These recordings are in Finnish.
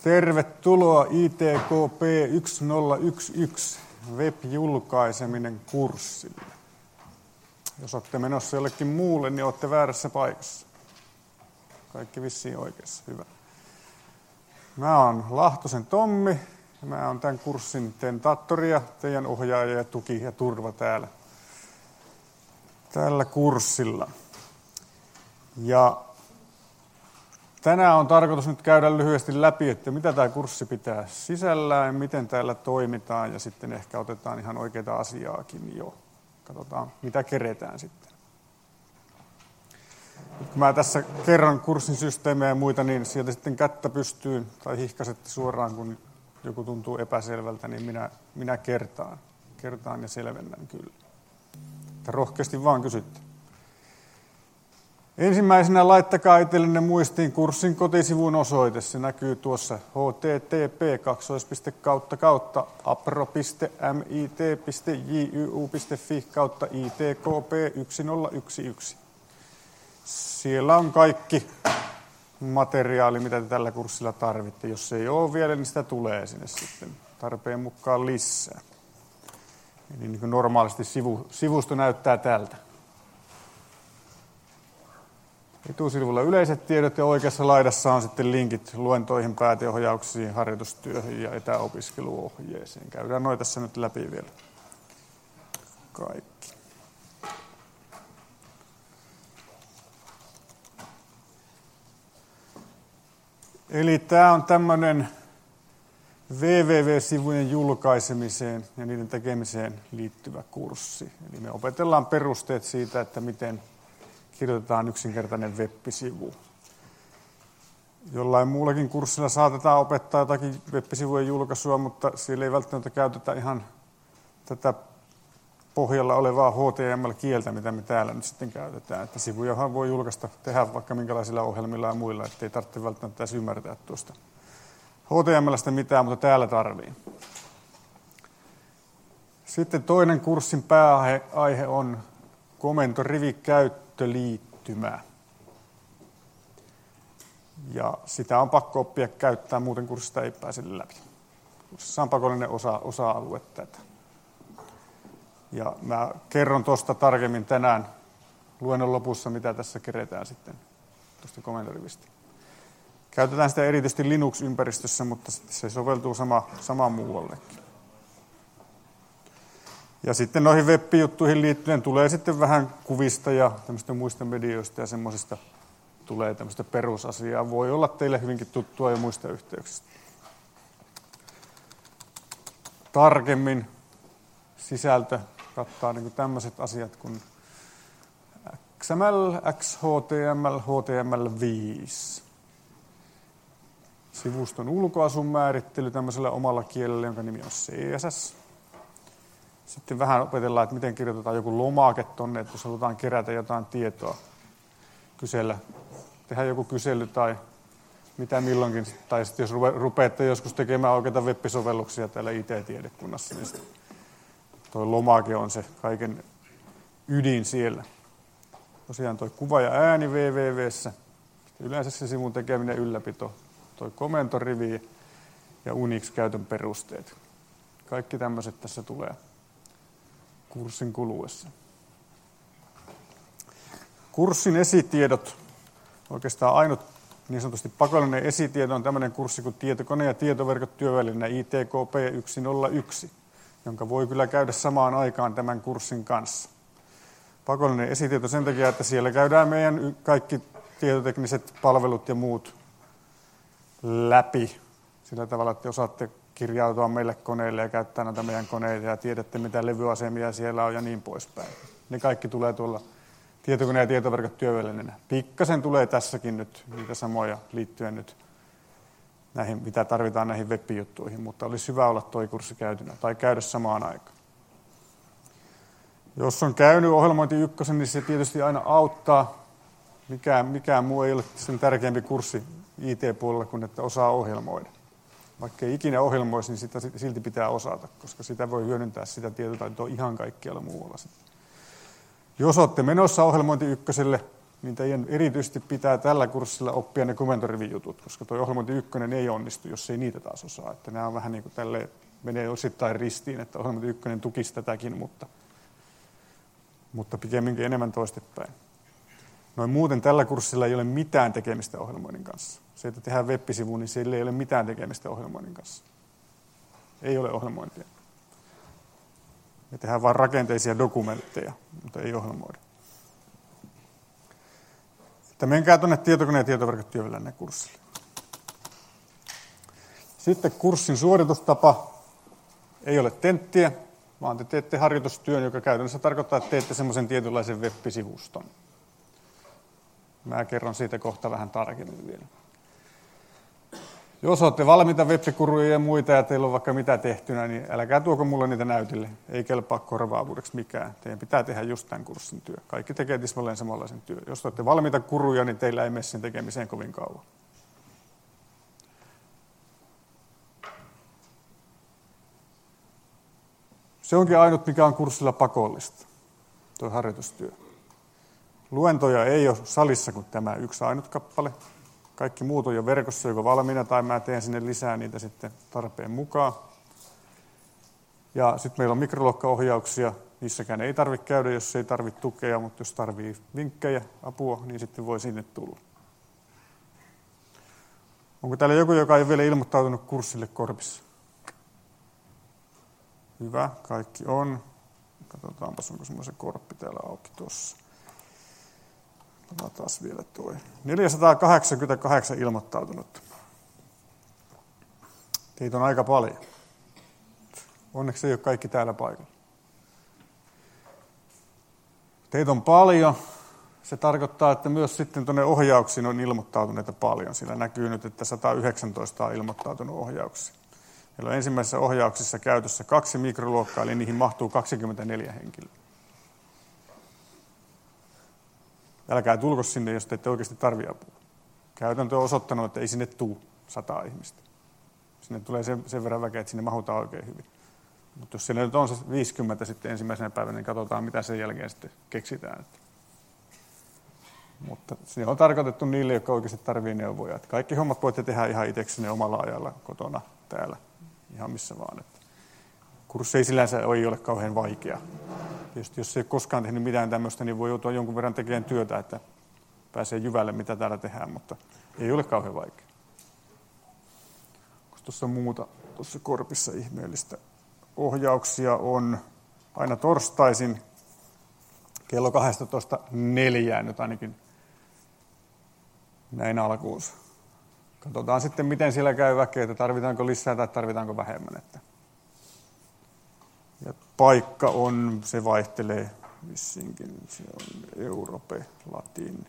Tervetuloa ITKP 1011 web-julkaiseminen kurssille. Jos olette menossa jollekin muulle, niin olette väärässä paikassa. Kaikki vissiin oikeassa. Hyvä. Mä oon Lahtosen Tommi. Mä oon tämän kurssin tentaattori ja teidän ohjaaja ja tuki ja turva tällä kurssilla. Ja tänään on tarkoitus nyt käydä lyhyesti läpi, että mitä tämä kurssi pitää sisällään, miten täällä toimitaan ja sitten ehkä otetaan ihan oikeita asiaakin jo. Katsotaan, mitä keretään sitten. Nyt kun mä tässä kerran kurssin systeemejä ja muita, niin sieltä sitten kättä pystyyn tai hihkaisette suoraan, kun joku tuntuu epäselvältä, niin minä kertaan ja selvennän kyllä. Että rohkeasti vaan kysytte. Ensimmäisenä laittakaa itsellenne muistiin kurssin kotisivun osoite. Se näkyy tuossa http://apro.mit.juu.fi/itkp1011. Siellä on kaikki materiaali, mitä te tällä kurssilla tarvitte. Jos ei ole vielä, niin sitä tulee sinne sitten tarpeen mukaan lisää. Eli niin kuin normaalisti sivusto näyttää tältä. Etusivulla yleiset tiedot ja oikeassa laidassa on sitten linkit luentoihin, pääteohjauksiin, harjoitustyöhön ja etäopiskeluohjeeseen. Käydään noita tässä nyt läpi vielä. Kaikki. Eli tämä on tämmöinen www-sivujen julkaisemiseen ja niiden tekemiseen liittyvä kurssi. Eli me opetellaan perusteet siitä, että miten kirjoitetaan yksinkertainen web-sivu. Jollain muullakin kurssilla saatetaan opettaa jotakin web-sivujen julkaisua, mutta siellä ei välttämättä käytetä ihan tätä pohjalla olevaa HTML-kieltä, mitä me täällä nyt sitten käytetään. Että sivujahan voi tehdä vaikka minkälaisilla ohjelmilla ja muilla, ettei tarvitse välttämättä edes ymmärtää tuosta HTML:stä mitään, mutta täällä tarvii. Sitten toinen kurssin pääaihe on komentorivikäyttöliittymä. Ja sitä on pakko oppia käyttää, muuten kurssista ei pääse läpi. Kurssissa on pakollinen osa-alue tätä. Ja mä kerron tuosta tarkemmin tänään luennon lopussa, mitä tässä keretään sitten tuosta komentorivistä. Käytetään sitä erityisesti Linux-ympäristössä, mutta se soveltuu sama muuallekin. Ja sitten noihin web-juttuihin liittyen tulee sitten vähän kuvista ja tämmöistä muista medioista ja semmoisista tulee tämmöistä perusasiaa. Voi olla teille hyvinkin tuttua jo muista yhteyksistä. Tarkemmin sisältö kattaa niin kuin tämmöiset asiat kuin XML, XHTML, HTML5. Sivuston ulkoasun määrittely tämmöisellä omalla kielellä, jonka nimi on CSS. Sitten vähän opetellaan, että miten kirjoitetaan joku lomake tonne, että jos halutaan kerätä jotain tietoa, tehdä joku kysely tai mitä milloinkin. Tai sitten jos rupeatte joskus tekemään oikeita web-sovelluksia täällä IT-tiedekunnassa, niin tuo lomake on se kaiken ydin siellä. Tosiaan tuo kuva ja ääni www:ssä, yleensä se sivun tekeminen ylläpito, tuo komentorivi ja Unix-käytön perusteet. Kaikki tämmöiset tässä tulee kurssin kuluessa. Kurssin esitiedot, oikeastaan ainut niin sanotusti pakollinen esitieto on tämmöinen kurssi kuin tietokone- ja tietoverkot työväline ITKP 101, jonka voi kyllä käydä samaan aikaan tämän kurssin kanssa. Pakollinen esitieto sen takia, että siellä käydään meidän kaikki tietotekniset palvelut ja muut läpi sillä tavalla, että osaatte kirjautua meille koneille ja käyttää näitä meidän koneita ja tiedätte, mitä levyasemia siellä on ja niin poispäin. Ne kaikki tulee tuolla tietokone- ja tietoverkot työvälineenä. Pikkasen tulee tässäkin nyt niitä samoja liittyen nyt näihin, mitä tarvitaan näihin web-juttuihin, mutta olisi hyvä olla tuo kurssi käytynä tai käydä samaan aikaan. Jos on käynyt ohjelmointi ykkösen, niin se tietysti aina auttaa. Mikään muu ei ole sen tärkeämpi kurssi IT-puolella kuin että osaa ohjelmoida. Vaikka ei ikinä ohjelmoisi, niin sitä silti pitää osata, koska sitä voi hyödyntää sitä tietotaitoa ihan kaikkialla muualla. Jos olette menossa ohjelmointi ykköselle, niin teidän erityisesti pitää tällä kurssilla oppia ne komentorivijutut, koska tuo ohjelmointi 1 ei onnistu, jos ei niitä taas osaa. Että nämä on vähän niin kuin tälleen, menee osittain ristiin, että ohjelmointi 1 tukisi tätäkin, mutta pikemminkin enemmän toistepäin. Noin muuten tällä kurssilla ei ole mitään tekemistä ohjelmoinnin kanssa. Se, että tehdään web-sivu, niin sillä ei ole mitään tekemistä ohjelmoinnin kanssa. Ei ole ohjelmointia. Me tehdään vain rakenteisia dokumentteja, mutta ei ohjelmoida. Että menkää tuonne tietokone- ja tietoverkot työväline kurssille. Sitten kurssin suoritustapa ei ole tenttiä, vaan te teette harjoitustyön, joka käytännössä tarkoittaa, että teette semmoisen tietynlaisen web-sivuston. Mä kerron siitä kohta vähän tarkemmin vielä. Jos olette valmiita web-kuruja ja muita ja teillä on vaikka mitä tehtynä, niin älkää tuoko mulle niitä näytille. Ei kelpaa korvaavuudeksi mikään. Teidän pitää tehdä just tämän kurssin työ. Kaikki tekee tismalleen samanlaisen työn. Jos olette valmiita kuruja, niin teillä ei mene sen tekemiseen kovin kauan. Se onkin ainut, mikä on kurssilla pakollista, tuo harjoitustyö. Luentoja ei ole salissa kuin tämä yksi ainut kappale. Kaikki muut on jo verkossa joko valmiina tai mä teen sinne lisää niitä sitten tarpeen mukaan. Ja sitten meillä on mikroluokkaohjauksia. Niissäkään ei tarvitse käydä, jos ei tarvitse tukea, mutta jos tarvitsee vinkkejä, apua, niin sitten voi sinne tulla. Onko täällä joku, joka ei ole vielä ilmoittautunut kurssille Korpissa? Hyvä, kaikki on. Katsotaanpas, onko semmoisen korppi täällä auki tuossa. Taas vielä toi. 488 ilmoittautunutta. Teitä on aika paljon. Onneksi ei ole kaikki täällä paikalla. Teitä on paljon. Se tarkoittaa, että myös sitten tuonne ohjauksiin on ilmoittautuneita paljon. Sillä näkyy nyt, että 119 on ilmoittautunut ohjauksiin. Meillä on ensimmäisessä ohjauksessa käytössä 2 mikroluokkaa, eli niihin mahtuu 24 henkilöä. Älkää tulko sinne, jos te ette oikeasti tarvitse apua. Käytäntö on osoittanut, että ei sinne tule 100 ihmistä. Sinne tulee sen verran väkeä, että sinne mahutaan oikein hyvin. Mutta jos siellä nyt on se 50 sitten ensimmäisenä päivänä, niin katsotaan, mitä sen jälkeen sitten keksitään. Mutta se on tarkoitettu niille, jotka oikeasti tarvitsevat neuvoja. Että kaikki hommat voitte tehdä ihan itseksenne omalla ajalla kotona täällä, ihan missä vaan. Kurssi ei sillänsä ei ole kauhean vaikea. Tietysti jos ei ole koskaan tehnyt mitään tämmöistä, niin voi joutua jonkun verran tekemään työtä, että pääsee jyvälle, mitä täällä tehdään, mutta ei ole kauhean vaikea. Koska tuossa muuta, tuossa Korpissa ihmeellistä ohjauksia on aina torstaisin kello 12.04 nyt ainakin näin alkuunsa. Katsotaan sitten, miten siellä käy väkeä, että tarvitaanko lisää tai tarvitaanko vähemmän. Ja paikka on, se vaihtelee vissinkin, se on Europe, Latin.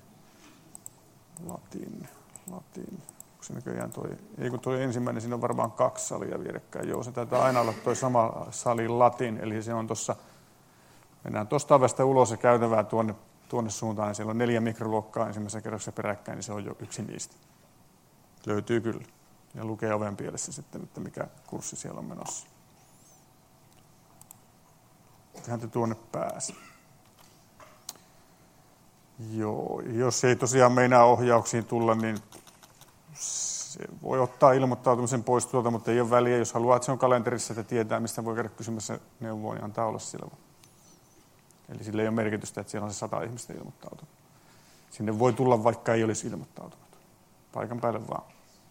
Onko se näköjään kun toi ensimmäinen, siinä on varmaan 2 salia vierekkäin. Joo, se taitaa aina olla toi sama sali Latin, eli se on tuossa, mennään tuosta ovesta ulos ja käytävää tuonne suuntaan, niin siellä on 4 mikroluokkaa ensimmäisessä kerroksessa peräkkäin, niin se on jo yksi niistä. Löytyy kyllä. Ja lukee oven pielessä sitten, että mikä kurssi siellä on menossa. Tähän te tuonne pääse. Joo, jos ei tosiaan meinaa ohjauksiin tulla, niin se voi ottaa ilmoittautumisen pois tuolta, mutta ei ole väliä. Jos haluaa, että se on kalenterissa, että tietää, mistä voi käydä kysymässä neuvoa, niin antaa olla siellä. Eli sillä ei ole merkitystä, että siellä on se 100 ihmistä ilmoittautunut. Sinne voi tulla, vaikka ei olisi ilmoittautunut. Paikan päälle vaan.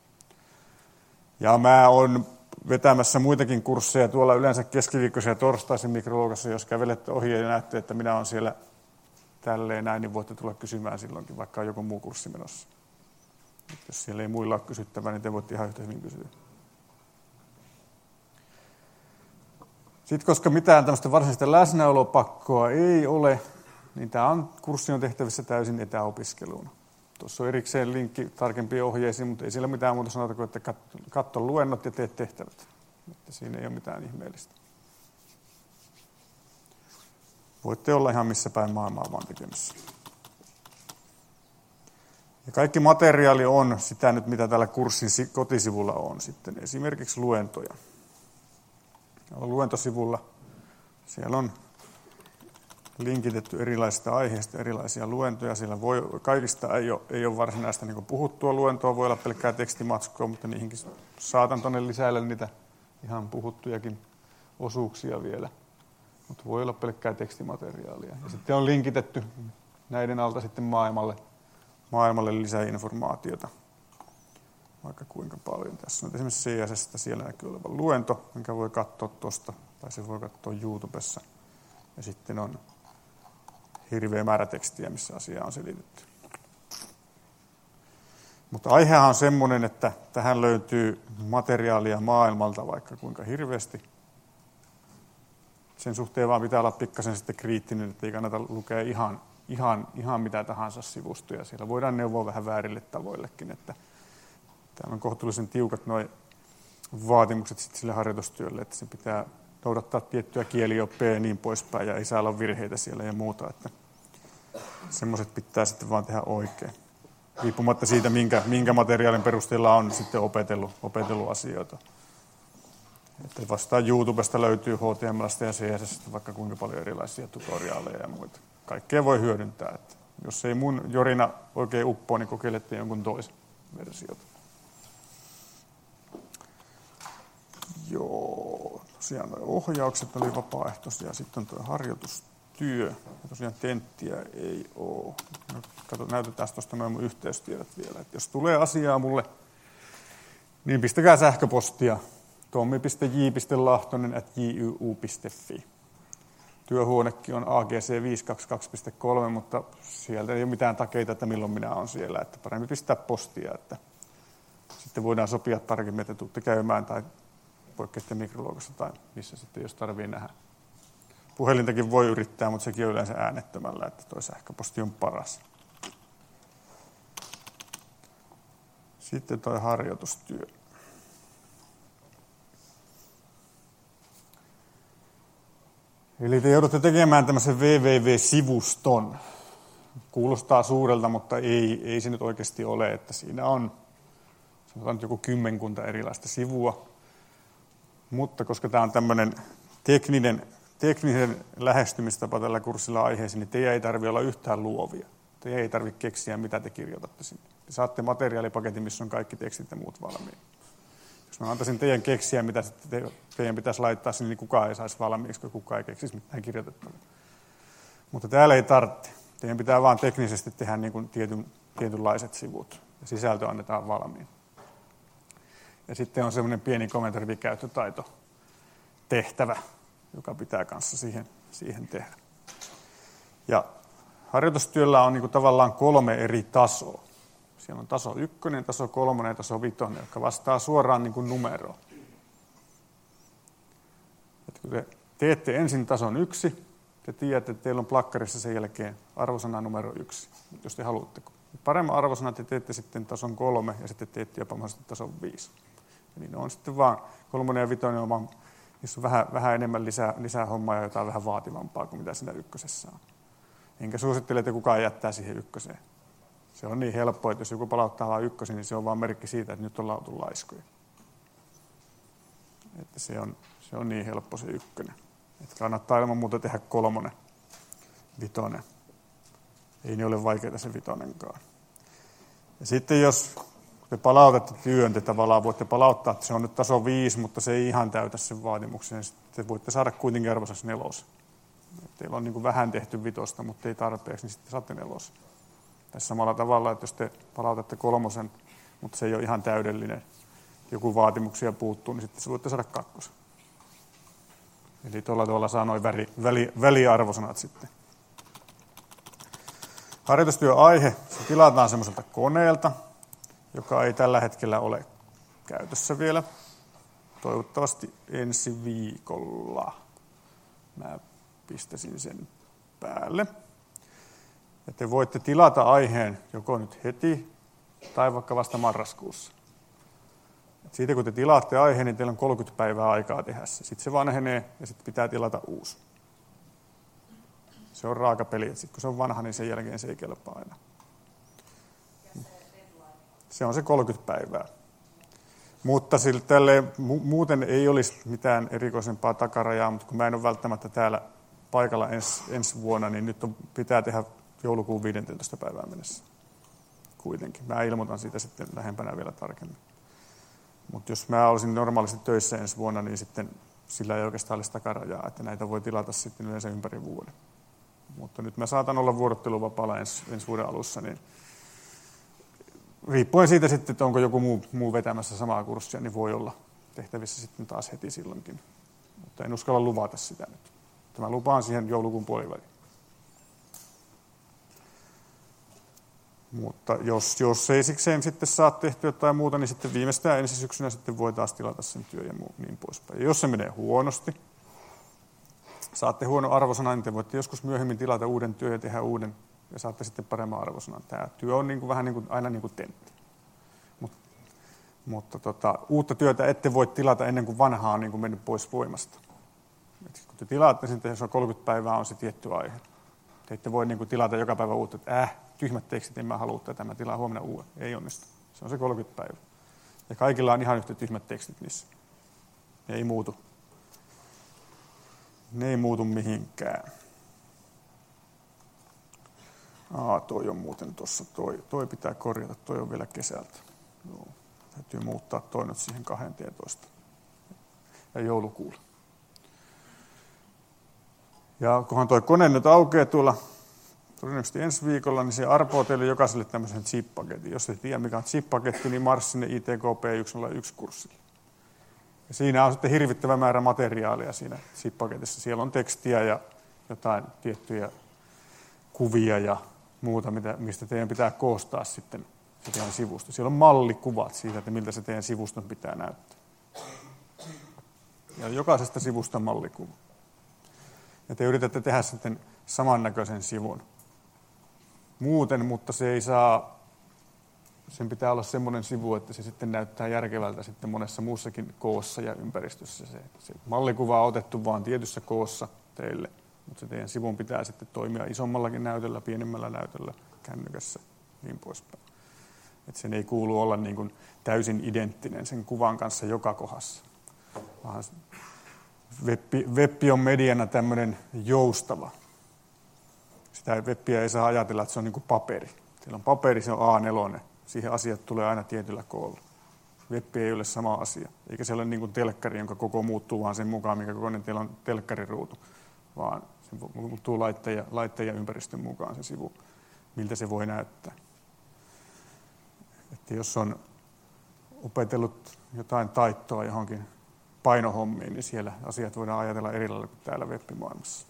Ja mä oon vetämässä muitakin kursseja tuolla yleensä keskiviikkoisia ja torstaisin mikroluokassa. Jos kävelette ohi ja näette, että minä olen siellä tälleen näin, niin voitte tulla kysymään silloinkin, vaikka on joku muu kurssi menossa. Jos siellä ei muilla ole kysyttävää, niin te voitte ihan yhtä hyvin kysyä. Sitten, koska mitään tämmöistä varsinaista läsnäolopakkoa ei ole, niin tämä kurssi on tehtävissä täysin etäopiskeluun. Tuossa on erikseen linkki tarkempiin ohjeisiin, mutta ei siellä mitään muuta sanota kuin, että katso luennot ja tee tehtävät. Että siinä ei ole mitään ihmeellistä. Voitte olla ihan missä päin maailmaa vaan tekemässä. Ja kaikki materiaali on sitä nyt, mitä täällä kurssin kotisivulla on sitten. Esimerkiksi luentoja. Luentosivulla siellä on linkitetty erilaisista aiheista erilaisia luentoja. Siellä kaikista ei ole varsinaista niin kuin puhuttua luentoa, voi olla pelkkää tekstimatskua, mutta niihinkin saatan tuonne lisäillä niitä ihan puhuttujakin osuuksia vielä. Mutta voi olla pelkkää tekstimateriaalia. Ja sitten on linkitetty näiden alta sitten maailmalle lisäinformaatiota. Vaikka kuinka paljon. Tässä on esimerkiksi CSS:stä siellä näkyy oleva luento, minkä voi katsoa tuosta, tai se voi katsoa YouTubessa. Ja sitten on hirveä määrä tekstiä, missä asiaa on selitetty. Mutta aihehan on semmoinen, että tähän löytyy materiaalia maailmalta vaikka kuinka hirveästi. Sen suhteen vaan pitää olla pikkasen sitten kriittinen, että ei kannata lukea ihan mitä tahansa sivustoja. Siellä voidaan neuvoa vähän väärille tavoillekin, että täällä on kohtuullisen tiukat nuo vaatimukset sitten sille harjoitustyölle, että se pitää noudattaa tiettyä kielioppia ja niin poispäin, ja ei saa olla virheitä siellä ja muuta, että semmoiset pitää sitten vaan tehdä oikein. Riippumatta siitä, minkä materiaalin perusteella on sitten opetellut asioita. Että vastaan YouTubesta löytyy HTML:stä ja CSS:stä vaikka kuinka paljon erilaisia tutoriaaleja ja muita. Kaikkea voi hyödyntää. Että jos ei mun jorina oikein uppoa, niin kokeilette jonkun toisen versiota. Joo, tosiaan nuo ohjaukset oli vapaaehtoisia. Sitten on tuo harjoitustyö. Ja tosiaan tenttiä ei ole. Näytetään tuosta noin mun yhteystiedot vielä. Että jos tulee asiaa mulle, niin pistäkää sähköpostia tommi.j.lahtonen@juu.fi. Työhuonekin on AGC522.3, mutta sieltä ei ole mitään takeita, että milloin minä olen siellä. Että parempi pistää postia, että sitten voidaan sopia tarkemmin, että tuutte käymään tai poikkeatte mikroluokassa tai missä sitten, jos tarvii nähdä. Puhelintakin voi yrittää, mutta sekin on yleensä äänettömällä, että tuo sähköposti on paras. Sitten tuo harjoitustyö. Eli te joudutte tekemään tämmöisen www-sivuston. Kuulostaa suurelta, mutta ei se nyt oikeasti ole, että siinä on sanotaan nyt joku 10 erilaista sivua. Mutta koska tämä on tämmöinen tekninen lähestymistapa tällä kurssilla aiheeseen, niin teidän ei tarvitse olla yhtään luovia. Teidän ei tarvitse keksiä, mitä te kirjoitatte sinne. Te saatte materiaalipaketin, missä on kaikki tekstit ja muut valmiina. Jos mä antaisin teidän keksiä, mitä teidän pitäisi laittaa sinne, niin kukaan ei saisi valmiiksi, kun kukaan ei keksisi mitään kirjoitettavaa. Mutta täällä ei tarvitse. Teidän pitää vaan teknisesti tehdä niin kuin tietynlaiset sivut. Ja sisältö annetaan valmiin. Ja sitten on semmoinen pieni kommentarikäyttötaito tehtävä, joka pitää kanssa siihen tehdä. Ja harjoitustyöllä on niin kuin tavallaan 3 eri tasoa. Siellä on taso 1, taso 3 ja taso 5, jotka vastaa suoraan niin kuin numeroon. Että kun te teette ensin tason 1, te tiedätte, että teillä on plakkarissa sen jälkeen arvosana numero 1, jos te haluatte. Paremman arvosana te teette sitten tason 3 ja sitten teette jopa mahdollisesti tason 5. Eli ne on sitten vaan 3 ja 5 on vaan, niissä on vähän enemmän lisää hommaa ja jotain vähän vaativampaa kuin mitä siinä 1 on. Enkä suosittele, että kukaan jättää siihen 1. Se on niin helppoa, että jos joku palauttaa vain 1, niin se on vaan merkki siitä, että nyt ollaan oltu laiskoja. Että se on niin helppo se 1. Että kannattaa ilman muuta tehdä 3, 5. Ei ne ole vaikeita se 5:nkaan. Ja sitten jos te palautatte työn, te tavallaan voitte palauttaa, että se on nyt taso 5, mutta se ei ihan täytä sen vaatimuksen. Ja sitten voitte saada kuitenkin arvosas 4. Teillä on niin kuin vähän tehty 5, mutta ei tarpeeksi, niin sitten saatte 4. Tässä samalla tavalla, että jos te palautatte 3, mutta se ei ole ihan täydellinen, joku vaatimuksia puuttuu, niin sitten voitte saada 2. Eli tuolla saa noin väliarvosanat sitten. Harjoitustyöaihe, se tilataan semmoiselta koneelta, joka ei tällä hetkellä ole käytössä vielä. Toivottavasti ensi viikolla. Mä pistäisin sen päälle. Ja te voitte tilata aiheen joko nyt heti tai vaikka vasta marraskuussa. Et siitä kun te tilaatte aiheen, niin teillä on 30 päivää aikaa tehdä se. Sitten se vanhenee ja sitten pitää tilata uusi. Se on raaka peli. Sitten kun se on vanha, niin sen jälkeen se ei kelpaa aina. Se on se 30 päivää. Mutta muuten ei olisi mitään erikoisempaa takarajaa, mutta kun mä en ole välttämättä täällä paikalla ensi vuonna, niin nyt pitää tehdä joulukuun 15. päivään mennessä kuitenkin. Mä ilmoitan siitä sitten lähempänä vielä tarkemmin. Mutta jos mä olisin normaalisti töissä ensi vuonna, niin sitten sillä ei oikeastaan olisi takarajaa, että näitä voi tilata sitten yleensä ympäri vuoden. Mutta nyt mä saatan olla vuorotteluvapaalla ensi vuoden alussa, niin riippuen siitä sitten, että onko joku muu vetämässä samaa kurssia, niin voi olla tehtävissä sitten taas heti silloinkin. Mutta en uskalla luvata sitä nyt. Mä lupaan siihen joulukuun puoliväliin. Mutta jos ei sikseen sitten saa tehtyä jotain muuta, niin sitten viimeistään ensi syksynä sitten voi taas tilata sen työ ja niin poispäin. Ja jos se menee huonosti, saatte huono arvosanan, niin te voitte joskus myöhemmin tilata uuden työn ja tehdä uuden ja saatte sitten paremman arvosanan. Tämä työ on vähän niin kuin, aina niin kuin tentti. Mutta uutta työtä ette voi tilata ennen kuin vanhaa on niin kuin mennyt pois voimasta. Et kun te tilaatte, niin jos on 30 päivää on se tietty aihe. Te ette voi niin kuin tilata joka päivä uutta, että tyhmät tekstit, en mä halua tätä, mä tilaan huomenna uuden. Ei onnistu. Se on se 30 päivää. Ja kaikilla on ihan yhtä tyhmät tekstit niissä. Ne ei muutu. Ne ei muutu mihinkään. Toi on muuten tuossa, toi pitää korjata, toi on vielä kesältä. Joo. Täytyy muuttaa toi nyt siihen 12. ja joulukuulla. Ja kunhan toi kone nyt aukeaa tuolla todennäköisesti ensi viikolla, niin se arpoo teille jokaiselle tämmöisen zip-paketin. Jos et tiedä mikä on zip-paketti, niin marssi sinne ITKP 101-kurssille. Ja siinä on sitten hirvittävä määrä materiaalia siinä zip-paketissa. Siellä on tekstiä ja jotain tiettyjä kuvia ja muuta, mistä teidän pitää koostaa sitten se teidän sivusto. Siellä on mallikuvat siitä, että miltä se teidän sivuston pitää näyttää. Ja jokaisesta sivusta mallikuva. Ja te yritätte tehdä sitten samannäköisen sivun. Muuten, mutta se ei saa, sen pitää olla semmoinen sivu, että se sitten näyttää järkevältä sitten monessa muussakin koossa ja ympäristössä. Se mallikuva on otettu vaan tietyssä koossa teille, mutta se teidän sivun pitää sitten toimia isommallakin näytöllä, pienemmällä näytöllä, kännykässä, niin poispäin. Että sen ei kuulu olla niin kuin täysin identtinen sen kuvan kanssa joka kohdassa. Vaan web on mediana tämmöinen joustava. Sitä webbiä ei saa ajatella, että se on niin kuin paperi. Siellä on paperi, se on A4. Siihen asiat tulee aina tietyllä koolla. Web ei ole sama asia. Eikä se ole niin kuin telkkari, jonka koko muuttuu vaan sen mukaan, mikä kokoinen teillä on telkkariruutu. Vaan se muuttuu laitteen ja ympäristön mukaan se sivu, miltä se voi näyttää. Että jos on opetellut jotain taittoa johonkin painohommiin, niin siellä asiat voidaan ajatella eri lailla kuin täällä web-maailmassa.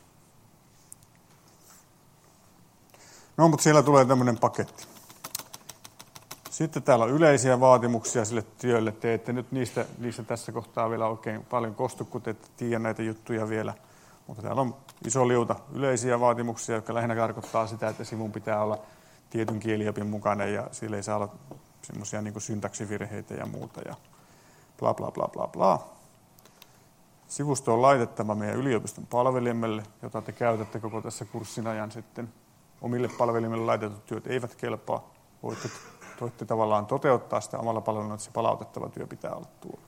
No, mutta siellä tulee tämmöinen paketti. Sitten täällä on yleisiä vaatimuksia sille työlle. Te ette nyt niistä tässä kohtaa vielä oikein paljon kostu, kun te ette tiedä näitä juttuja vielä. Mutta täällä on iso liuta yleisiä vaatimuksia, jotka lähinnä tarkoittaa sitä, että sivun pitää olla tietyn kieliopin mukainen ja sillä ei saa olla semmoisia niin kuin syntaksivirheitä ja muuta ja bla bla bla bla bla. Sivusto on laitettava meidän yliopiston palvelimelle, jota te käytätte koko tässä kurssin ajan sitten. Omille palvelimille laitetut työt eivät kelpaa. Voitte tavallaan toteuttaa sitä omalla palvelulla, että se palautettava työ pitää olla tuolla.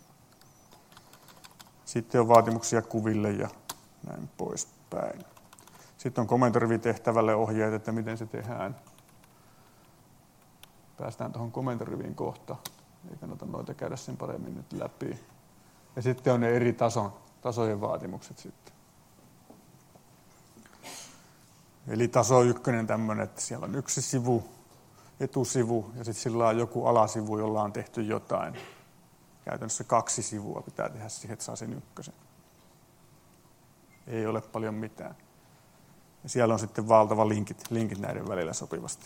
Sitten on vaatimuksia kuville ja näin poispäin. Sitten on komentorivitehtävälle ohjeet, että miten se tehdään. Päästään tuohon komentoriviin kohta. Ei kannata noita käydä sen paremmin nyt läpi. Ja sitten on ne eri tasojen vaatimukset sitten. Eli taso 1 tämmöinen, että siellä on yksi sivu, etusivu ja sitten sillä on joku alasivu, jolla on tehty jotain. Käytännössä 2 sivua pitää tehdä siihen, että saa sen 1. Ei ole paljon mitään. Ja siellä on sitten valtava linkit näiden välillä sopivasti.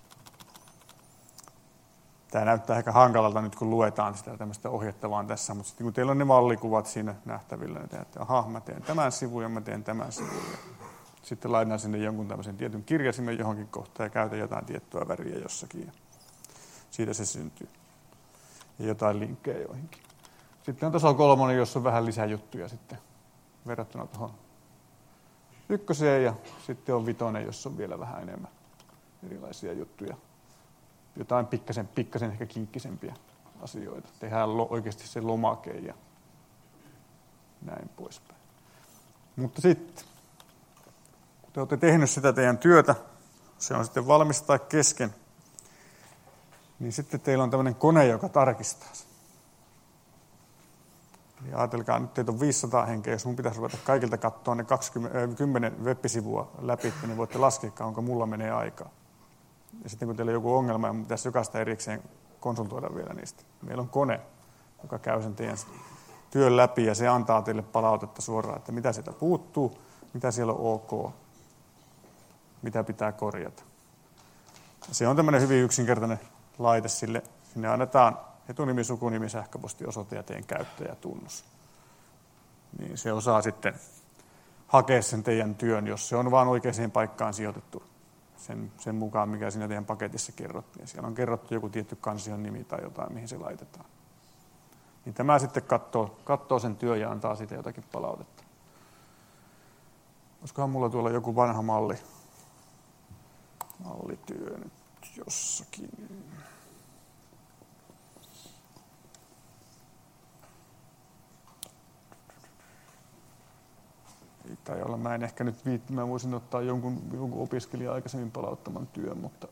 Tämä näyttää aika hankalalta nyt, kun luetaan sitä tämmöistä ohjetta vaan tässä, mutta sitten kun teillä on ne mallikuvat siinä nähtävillä, niin tehdään, että aha, mä teen tämän sivun ja mä teen tämän sivun. Sitten laitan sinne jonkun tämmöisen tietyn kirjasimen johonkin kohtaan ja käytän jotain tiettyä väriä jossakin. Ja siitä se syntyy. Ja jotain linkkejä joihinkin. Sitten on taso 3, jossa on vähän lisäjuttuja sitten verrattuna tuohon 1 ja sitten on 5, jossa on vielä vähän enemmän erilaisia juttuja. Jotain pikkasen ehkä kinkkisempiä asioita. Tehdään oikeasti se lomake ja näin poispäin. Mutta sitten te olette tehnyt sitä teidän työtä, se on sitten valmis tai kesken, niin sitten teillä on tämmöinen kone, joka tarkistaa sen. Eli ajatelkaa, nyt teitä on 500 henkeä, jos mun pitäisi ruveta kaikilta katsoa ne 10 web-sivua läpi, niin voitte laskea, onko mulla menee aikaa. Ja sitten kun teillä on joku ongelma, niin pitäisi jokaista erikseen konsultoida vielä niistä. Meillä on kone, joka käy sen teidän työn läpi ja se antaa teille palautetta suoraan, että mitä sieltä puuttuu, mitä siellä on ok, mitä pitää korjata. Se on tämmöinen hyvin yksinkertainen laite sille. Sinne annetaan etunimi, sukunimi, sähköpostiosoite ja teidän käyttäjätunnus. Niin se osaa sitten hakea sen teidän työn, jos se on vaan oikeaan paikkaan sijoitettu sen mukaan, mikä siinä teidän paketissa kerrottiin. Siellä on kerrottu joku tietty kansion nimi tai jotain, mihin se laitetaan. Niin tämä sitten katsoo sen työn ja antaa siitä jotakin palautetta. Olisikohan mulla tuolla joku vanha mallityö nyt jossakin. Ei tai olla, mä en ehkä nyt mä voisin ottaa jonkun opiskelijan aikaisemmin palauttaman työn, mutta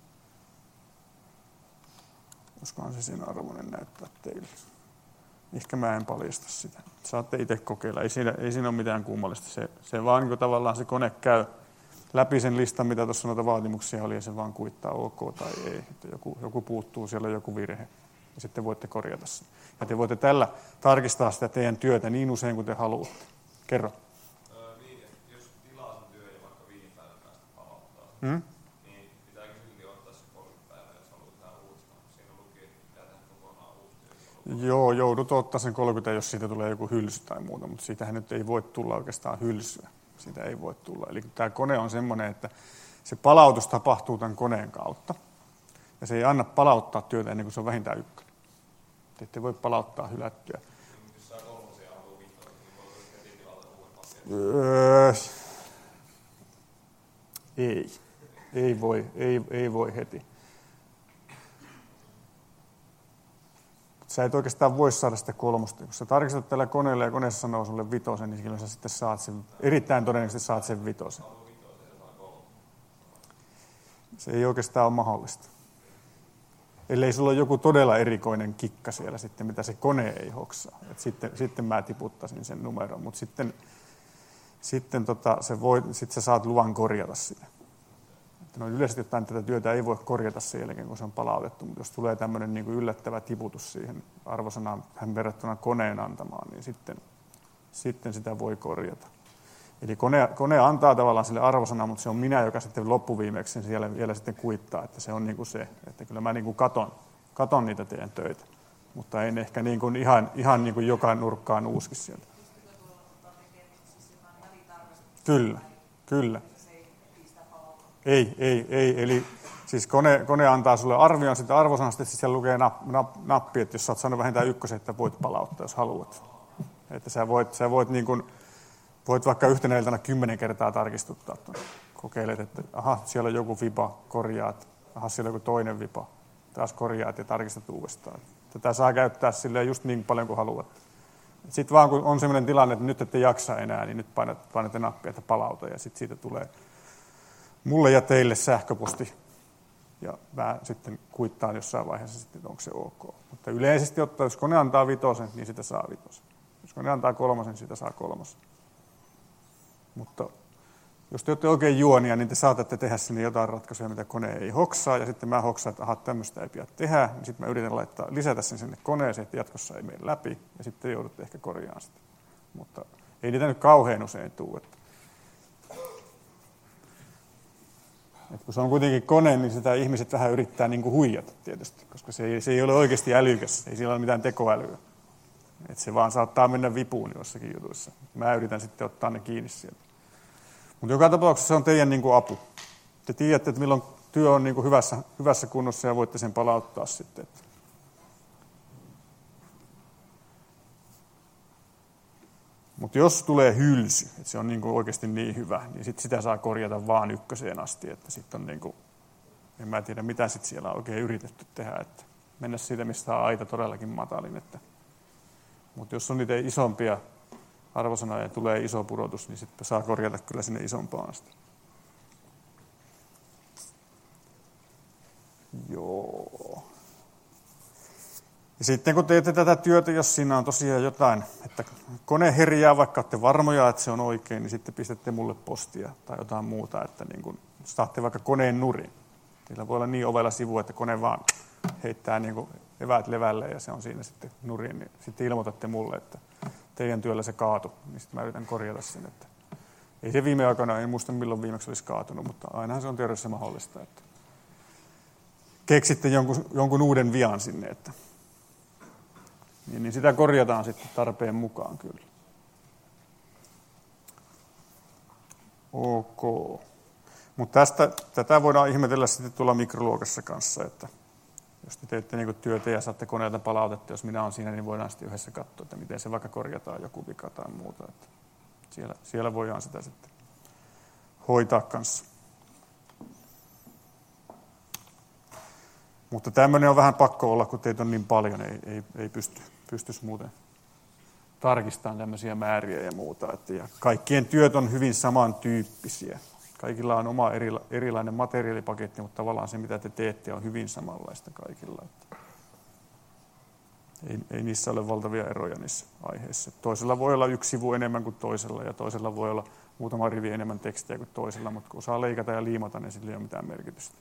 olisikohan se sen arvoinen näyttää teille. Ehkä mä en paljasta sitä. Saatte itse kokeilla. Ei siinä ole mitään kummallista. Se vaan niin tavallaan se kone käy läpi sen listan, mitä tuossa noita vaatimuksia oli, ja se vaan kuittaa ok tai ei. Että joku puuttuu, siellä on joku virhe. Ja sitten voitte korjata sen. Ja te voitte tällä tarkistaa sitä teidän työtä niin usein kuin te haluatte. Kerro. Jos tilaa sen työn ja vaikka 5 päivän päästä palauttaa, niin pitääkö silti ottaa se 30 päivää, jos haluat tehdä uudestaan? Siinä luki, että pitää tehdä kokonaan uusi. Joo, joudut ottaa sen 30, jos siitä tulee joku hylsy tai muuta, mutta siitähän nyt ei voi tulla oikeastaan hylsyä. Siitä ei voi tulla. Eli tämä kone on semmoinen, että se palautus tapahtuu tämän koneen kautta. Ja se ei anna palauttaa työtä ennen kuin se on vähintään 1. Te ette voi palauttaa hylättyä. Jos saa 3 ja haluaa 5, niin voiko heti tilata uuden paketin? Ei voi heti. Sä et oikeastaan voi saada sitä 3. Kun sä tarkistat tällä koneella ja koneessa sanoo sulle 5, niin silloin sä sitten saat sen, erittäin todennäköisesti saat sen 5. Se ei oikeastaan ole mahdollista. Ellei sulla ole joku todella erikoinen kikka siellä sitten, mitä se kone ei hoksaa. Et sitten mä tiputtaisin sen numeron, mutta sitten sä saat luvan korjata sitä. No yleisesti ottaen tätä työtä ei voi korjata sen jälkeen, kun se on palautettu, mutta jos tulee tämmöinen niin kuin yllättävä tiputus siihen arvosanaan verrattuna koneen antamaan, niin sitten sitä voi korjata. Eli kone antaa tavallaan sille arvosanaa, mutta se on minä, joka sitten loppuviimeksi sen siellä vielä sitten kuittaa, että se on niin kuin se, että kyllä mä niin kuin katon niitä teidän töitä, mutta en ehkä niin kuin ihan niin kuin joka nurkkaan uuski sieltä. Kyllä. Ei. Eli siis kone antaa sulle arvion sitä arvosanasta, että siellä lukee nappi, että jos sä oot saanut vähintään 1, että voit palauttaa, jos haluat. Että sä voit niin kuin, voit vaikka yhtenä iltana 10 kertaa tarkistuttaa tuon. Kokeilet, että aha, siellä on joku vipa, korjaat. Aha, siellä on joku toinen vipa. Taas korjaat ja tarkistat uudestaan. Tätä saa käyttää silleen just niin paljon kuin haluat. Sitten vaan kun on sellainen tilanne, että nyt ette jaksa enää, niin nyt painatte nappia, että palauta. Ja sitten siitä tulee mulle ja teille sähköposti. Ja mä sitten kuittaan jossain vaiheessa, sitten, että onko se ok. Mutta yleisesti ottaen, jos kone antaa 5, niin sitä saa 5. Jos kone antaa 3, niin sitä saa 3. Mutta jos te olette oikein juonia, niin te saatatte tehdä sinne jotain ratkaisuja, mitä kone ei hoksaa. Ja sitten mä hoksaan, että aha, tämmöistä ei pidä tehdä. Niin sitten mä yritän lisätä sen sinne koneeseen, että jatkossa ei mene läpi. Ja sitten joudutte ehkä korjaamaan sitä. Mutta ei niitä nyt kauhean usein tule. Kun se on kuitenkin kone, niin sitä ihmiset vähän yrittää niin kuin huijata tietysti. Koska se ei ole oikeasti älykäs. Ei siellä ole mitään tekoälyä. Että se vaan saattaa mennä vipuun jossakin jutuissa. Mä yritän sitten ottaa ne kiinni sieltä. Mutta joka tapauksessa se on teidän niin kuin apu. Te tiedätte, että milloin työ on niin kuin hyvässä kunnossa ja voitte sen palauttaa sitten. Mutta jos tulee hylsy, että se on niin kuin oikeasti niin hyvä, niin sit sitä saa korjata vaan 1 asti. Että sit on niin kuin, en mä tiedä mitä sit siellä on oikein yritetty tehdä. Että mennä siitä, mistä on aita todellakin matalin. Mutta jos on niitä isompia arvosanoja ja tulee iso pudotus, niin sitten saa korjata kyllä sinne isompaan asti. Ja sitten kun teette tätä työtä, jos siinä on tosiaan jotain, että kone herjää, vaikka olette varmoja, että se on oikein, niin sitten pistätte mulle postia tai jotain muuta, että niin kun saatte vaikka koneen nurin. Teillä voi olla niin ovella sivu, että kone vaan heittää niin kuin eväät levälle ja se on siinä sitten nurin. Niin sitten ilmoitatte mulle, että teidän työllä se kaatui, niin sitten mä yritän korjata sen. Että ei se viime aikoina, en muista milloin viimeksi olisi kaatunut, mutta ainahan se on teoriassa mahdollista, että keksitte jonkun uuden vian sinne, että niin sitä korjataan sitten tarpeen mukaan kyllä. Ok. Mutta tätä voidaan ihmetellä sitten tuolla mikroluokassa kanssa, että jos te teette niin työtä ja saatte koneelta palautetta, jos minä olen siinä, niin voidaan sitten yhdessä katsoa, että miten se vaikka korjataan joku vika tai muuta. Että siellä voidaan sitä sitten hoitaa kanssa. Mutta tämmöinen on vähän pakko olla, kun teitä on niin paljon, ei pystyisi muuten tarkistamaan tämmöisiä määriä ja muuta. Ja kaikkien työt on hyvin samantyyppisiä. Kaikilla on oma erilainen materiaalipaketti, mutta tavallaan se, mitä te teette, on hyvin samanlaista kaikilla. Ei niissä ole valtavia eroja niissä aiheissa. Toisella voi olla 1 sivu enemmän kuin toisella, ja toisella voi olla muutama rivi enemmän tekstiä kuin toisella, mutta kun osaa leikata ja liimata, niin sillä ei ole mitään merkitystä.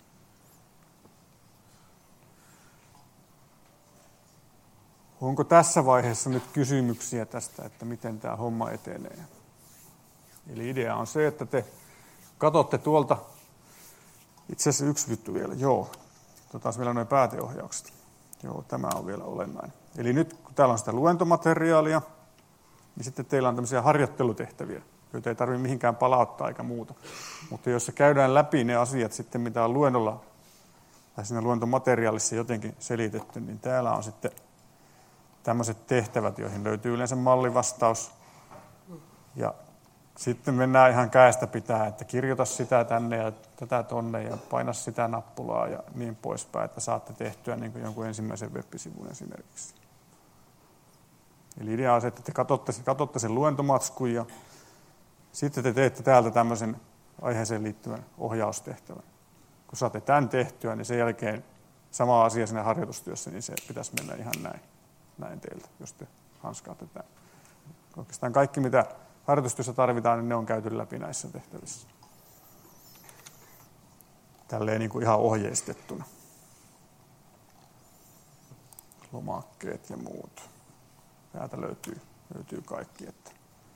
Onko tässä vaiheessa nyt kysymyksiä tästä, että miten tämä homma etenee? Eli idea on se, että te katsotte tuolta, itse asiassa yksi juttu vielä, taas vielä noin pääteohjaukset. Tämä on vielä olennainen. Eli nyt kun täällä on sitä luentomateriaalia, niin sitten teillä on tämmöisiä harjoittelutehtäviä, joita ei tarvitse mihinkään palauttaa eikä muuta. Mutta jos se käydään läpi ne asiat sitten, mitä on luennolla tai siinä luentomateriaalissa jotenkin selitetty, niin täällä on sitten tämmöiset tehtävät, joihin löytyy yleensä mallivastaus. Ja sitten mennään ihan käestä pitää, että kirjoita sitä tänne ja tätä tonne ja paina sitä nappulaa ja niin poispäin, että saatte tehtyä niin kuin jonkun ensimmäisen web-sivun esimerkiksi. Eli idea on se, että te katsotte sen luentomatskun ja sitten te teette täältä tämmöisen aiheeseen liittyvän ohjaustehtävän. Kun saatte tämän tehtyä, niin sen jälkeen sama asia siinä harjoitustyössä, niin se pitäisi mennä ihan näin teiltä, jos te hanskaatte tämän. Oikeastaan kaikki, mitä harjoitustyössä tarvitaan, niin ne on käyty läpi näissä tehtävissä. Tälleen niin kuin ihan ohjeistettuna. Lomakkeet ja muut. Täältä löytyy kaikki. Että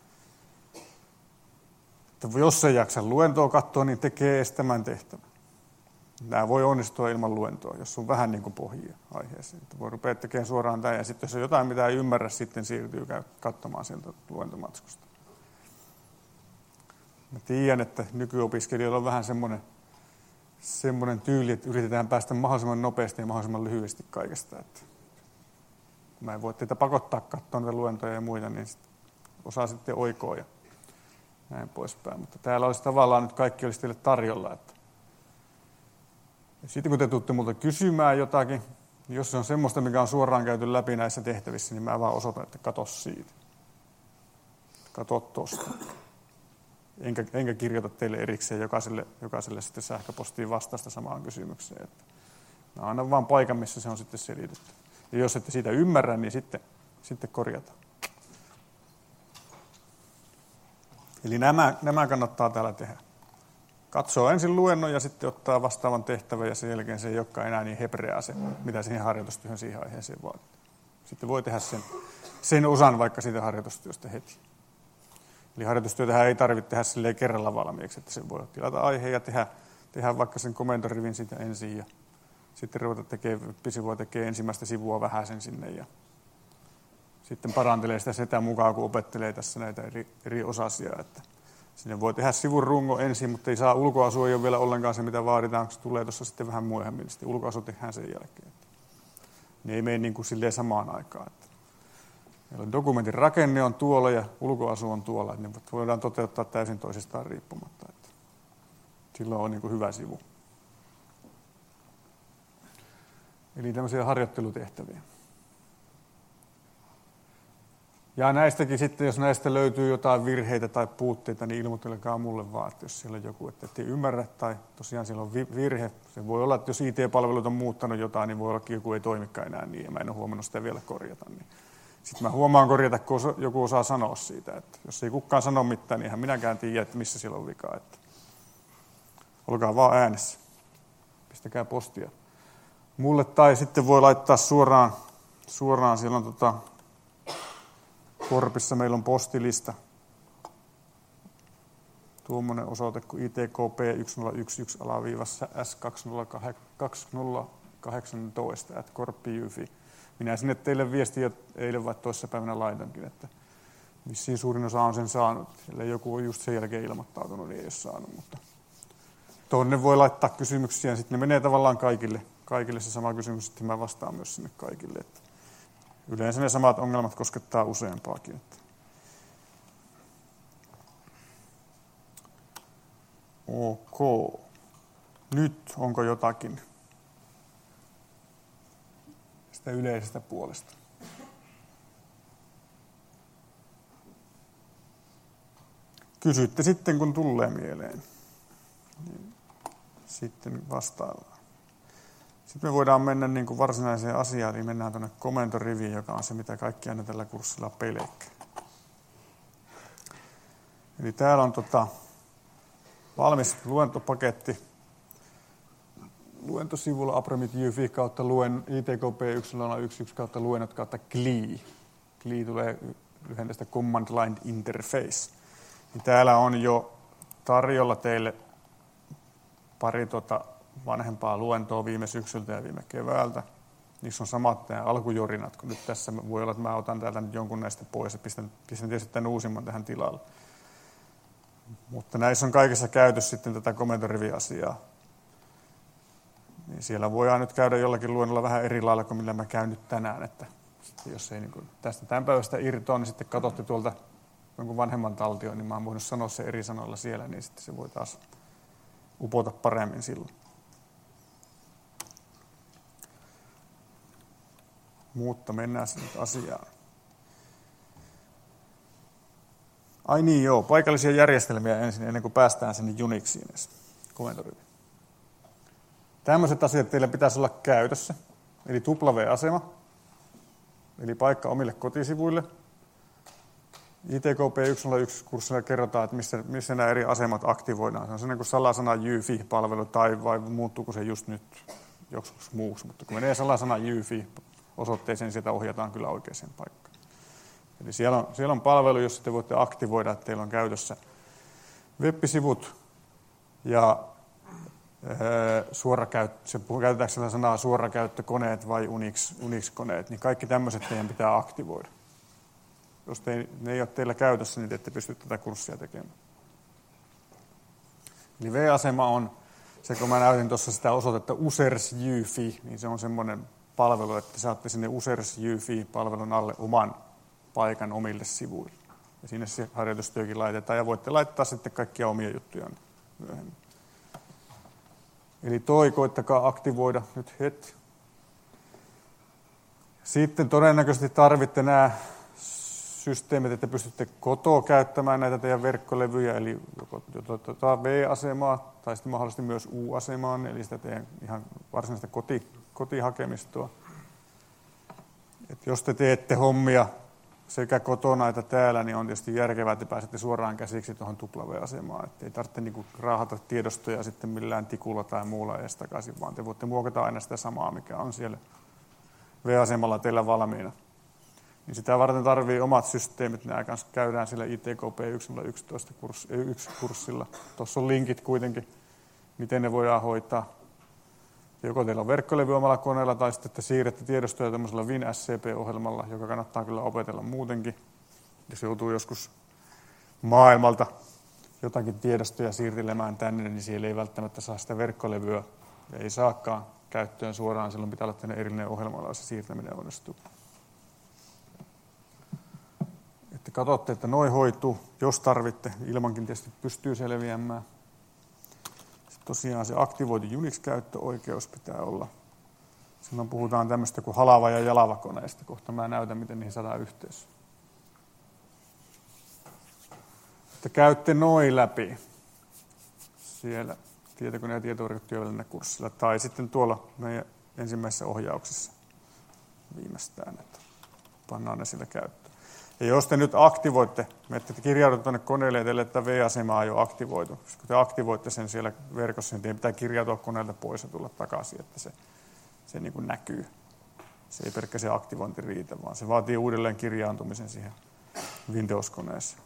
jos ei jaksa luentoa katsoa, niin tekee edes tämän tehtävän. Nämä voi onnistua ilman luentoa, jos on vähän niin kuin pohjia aiheeseen. Että voi rupea tekemään suoraan tämän ja sitten jos on jotain, mitä ei ymmärrä, sitten siirtyy katsomaan sieltä luentomatskusta. Mä tiedän, että nykyopiskelijoilla on vähän semmoinen tyyli, että yritetään päästä mahdollisimman nopeasti ja mahdollisimman lyhyesti kaikesta. Että mä en voi teitä pakottaa katsoa niitä luentoja ja muita, niin osaa sitten oikoa ja näin poispäin. Mutta täällä olisi tavallaan nyt kaikki olisi teille tarjolla. Että sitten kun te tuutte multa kysymään jotakin, niin jos se on semmoista, mikä on suoraan käyty läpi näissä tehtävissä, niin mä vaan osoitan, että katso siitä. Katso tosta. Enkä kirjoita teille erikseen jokaiselle sitten sähköpostiin vastausta samaan kysymykseen. Että mä annan vaan paikan, missä se on sitten selitetty. Ja jos ette siitä ymmärrä, niin sitten korjataan. Eli nämä kannattaa täällä tehdä. Katsoo ensin luennon ja sitten ottaa vastaavan tehtävän ja sen jälkeen se ei olekaan enää niin hebreää se, mitä siihen harjoitustyöhön siihen aiheeseen vaatii. Sitten voi tehdä sen osan vaikka siitä harjoitustyöstä heti. Eli harjoitustyötähän ei tarvitse tehdä silleen kerralla valmiiksi, että se voi tilata aiheen ja tehdä vaikka sen komentorivin siitä ensin ja sitten ruveta tekemään ensimmäistä sivua vähäsen sinne ja sitten parantelee sitä mukaan, kun opettelee tässä näitä eri osasia. Että sinne voi tehdä sivun rungo ensin, mutta ei saa ulkoasu, ei ole vielä ollenkaan se, mitä vaaditaan, kun se tulee tuossa sitten vähän myöhemmin, niin sitten ulkoasu tehdään sen jälkeen. Ne ei mene niin kuin silleen samaan aikaan. Että meillä on dokumentin rakenne on tuolla ja ulkoasu on tuolla, että ne voidaan toteuttaa täysin toisistaan riippumatta. Että silloin on niin kuin hyvä sivu. Eli tämmöisiä harjoittelutehtäviä. Ja näistäkin sitten, jos näistä löytyy jotain virheitä tai puutteita, niin ilmoitelkaa mulle vaan, että jos siellä on joku, että ette ymmärrä tai tosiaan siellä on virhe. Se voi olla, että jos IT-palvelut on muuttanut jotain, niin voi olla, että joku ei toimikaan enää niin ja mä en ole huomannut sitä vielä korjata. Niin sitten mä huomaan korjata, kun joku osaa sanoa siitä. Että jos ei kukaan sano mitään, niin eihän minäkään tiedä, että missä siellä on vikaa. Että olkaa vaan äänessä. Pistäkää postia mulle tai sitten voi laittaa suoraan siellä on Korpissa meillä on postilista. Tuommoinen osoite kuin itkp1011/S2018 Minä sinne teille viestiä eilen vai toissapäivänä laitankin, että vissiin suurin osa on sen saanut. Ellei joku on just sen jälkeen ilmoittautunut, niin ei ole saanut. Mutta tuonne voi laittaa kysymyksiä ja sitten ne menee tavallaan kaikille se sama kysymys, sitten mä vastaan myös sinne kaikille. Että yleensä ne samat ongelmat koskettaa useampaakin. Että ok. Nyt onko jotakin sitä yleisestä puolesta? Kysytte sitten, kun tulee mieleen. Niin sitten vastaillaan. Sitten me voidaan mennä niin kuin varsinaiseen asiaan, eli mennään tuonne komentoriviin, joka on se, mitä kaikki aina tällä kurssilla pelkää. Eli täällä on valmis luentopaketti. Luentosivulla apremit.jyfi kautta ITKP 1011 kautta luennot kautta CLI. CLI tulee lyhenteestä Command Line Interface. Niin täällä on jo tarjolla teille pari vanhempaa luentoa viime syksyltä ja viime keväältä. Niissä on samat nämä alkujorinat, kun nyt tässä voi olla, että mä otan täältä nyt jonkun näistä pois ja pistän tietysti tämän uusimman tähän tilalle. Mutta näissä on kaikessa käytössä sitten tätä komentorivi-asiaa. Niin siellä voidaan nyt käydä jollakin luennolla vähän eri lailla kuin millä mä käyn nyt tänään. Että jos ei niin tästä tämän päivästä irtoa, niin sitten katsotte tuolta jonkun vanhemman taltion, niin mä oon voinut sanoa se eri sanoilla siellä, niin sitten se voi taas upota paremmin silloin. Mutta mennään nyt asiaan. Ai niin joo, paikallisia järjestelmiä ensin, ennen kuin päästään sinne Unixiin edes, komentoriviin. Tämmöiset asiat teillä pitäisi olla käytössä, eli W-asema, eli paikka omille kotisivuille. ITKP 101-kurssilla kerrotaan, että missä nämä eri asemat aktivoidaan. Se on sellainen kuin salasana JYFI-palvelu, tai vai muuttuuko se just nyt joksikin muuksi. Mutta kun menee salasana JYFI-osoitteeseen, niin sieltä ohjataan kyllä oikeaan paikkaan. Eli siellä on palvelu, jossa te voitte aktivoida, että teillä on käytössä web-sivut ja käytetäänkö sitä sanaa suorakäyttökoneet vai Unix-koneet, niin kaikki tämmöiset teidän pitää aktivoida. Jos ne ei ole teillä käytössä, niin te ette pysty tätä kurssia tekemään. Eli V-asema on se, kun mä näytin tuossa sitä osoitetta users.jyfi, niin se on semmoinen palvelu, että saatte sinne users.jyfi-palvelun alle oman paikan omille sivuille. Ja sinne se harjoitustyökin laitetaan ja voitte laittaa sitten kaikkia omia juttuja myöhemmin. Eli koittakaa aktivoida nyt heti. Sitten todennäköisesti tarvitte nämä systeemit, että pystytte kotoa käyttämään näitä teidän verkkolevyjä, eli joko V-asemaa tai sitten mahdollisesti myös U-asemaa, eli sitä teidän ihan varsinaista kotihakemistoa. Et jos te teette hommia sekä kotona että täällä, niin on tietysti järkevää, että pääsette suoraan käsiksi tuohon W-asemaan. Että ei tarvitse niinku raahata tiedostoja sitten millään tikulla tai muulla edes takaisin, vaan te voitte muokata aina sitä samaa, mikä on siellä V-asemalla teillä valmiina. Niin sitä varten tarvii omat systeemit, nämä kanssa käydään siellä ITKP 1011-kurssilla. Tuossa on linkit kuitenkin, miten ne voidaan hoitaa. Joko teillä on verkkolevy omalla koneella, tai sitten te siirrätte tiedostoja tämmöisellä WinSCP-ohjelmalla, joka kannattaa kyllä opetella muutenkin. Jos joutuu joskus maailmalta jotakin tiedostoja siirtelemään tänne, niin siellä ei välttämättä saa sitä verkkolevyä, ja ei saakaan käyttöön suoraan. Silloin pitää olla erillinen ohjelma, jolla se siirtäminen onnistuu. Että katsotte, että noi hoituu, jos tarvitte. Ilmankin tietysti pystyy selviämään. Sitten tosiaan se aktivoitu Unix-käyttöoikeus pitää olla. Silloin puhutaan tämmöistä kuin halava- ja jalavakoneista. Kohta mä näytän, miten niihin saadaan yhteys. te käytte noin läpi siellä tietokone- ja tietoverkkotyöväline kurssilla tai sitten tuolla meidän ensimmäisessä ohjauksessa viimeistään, että pannaan ne sillä käyttöön. Ja jos te nyt aktivoitte, että te kirjaudutte tuonne koneelle ja teille, että V-asema on jo aktivoitu. Kun te aktivoitte sen siellä verkossa, niin teidän pitää kirjautua koneelta pois ja tulla takaisin, että se niin kuin näkyy. Se ei pelkkä se aktivointi riitä, vaan se vaatii uudelleen kirjaantumisen siihen Windows-koneeseen.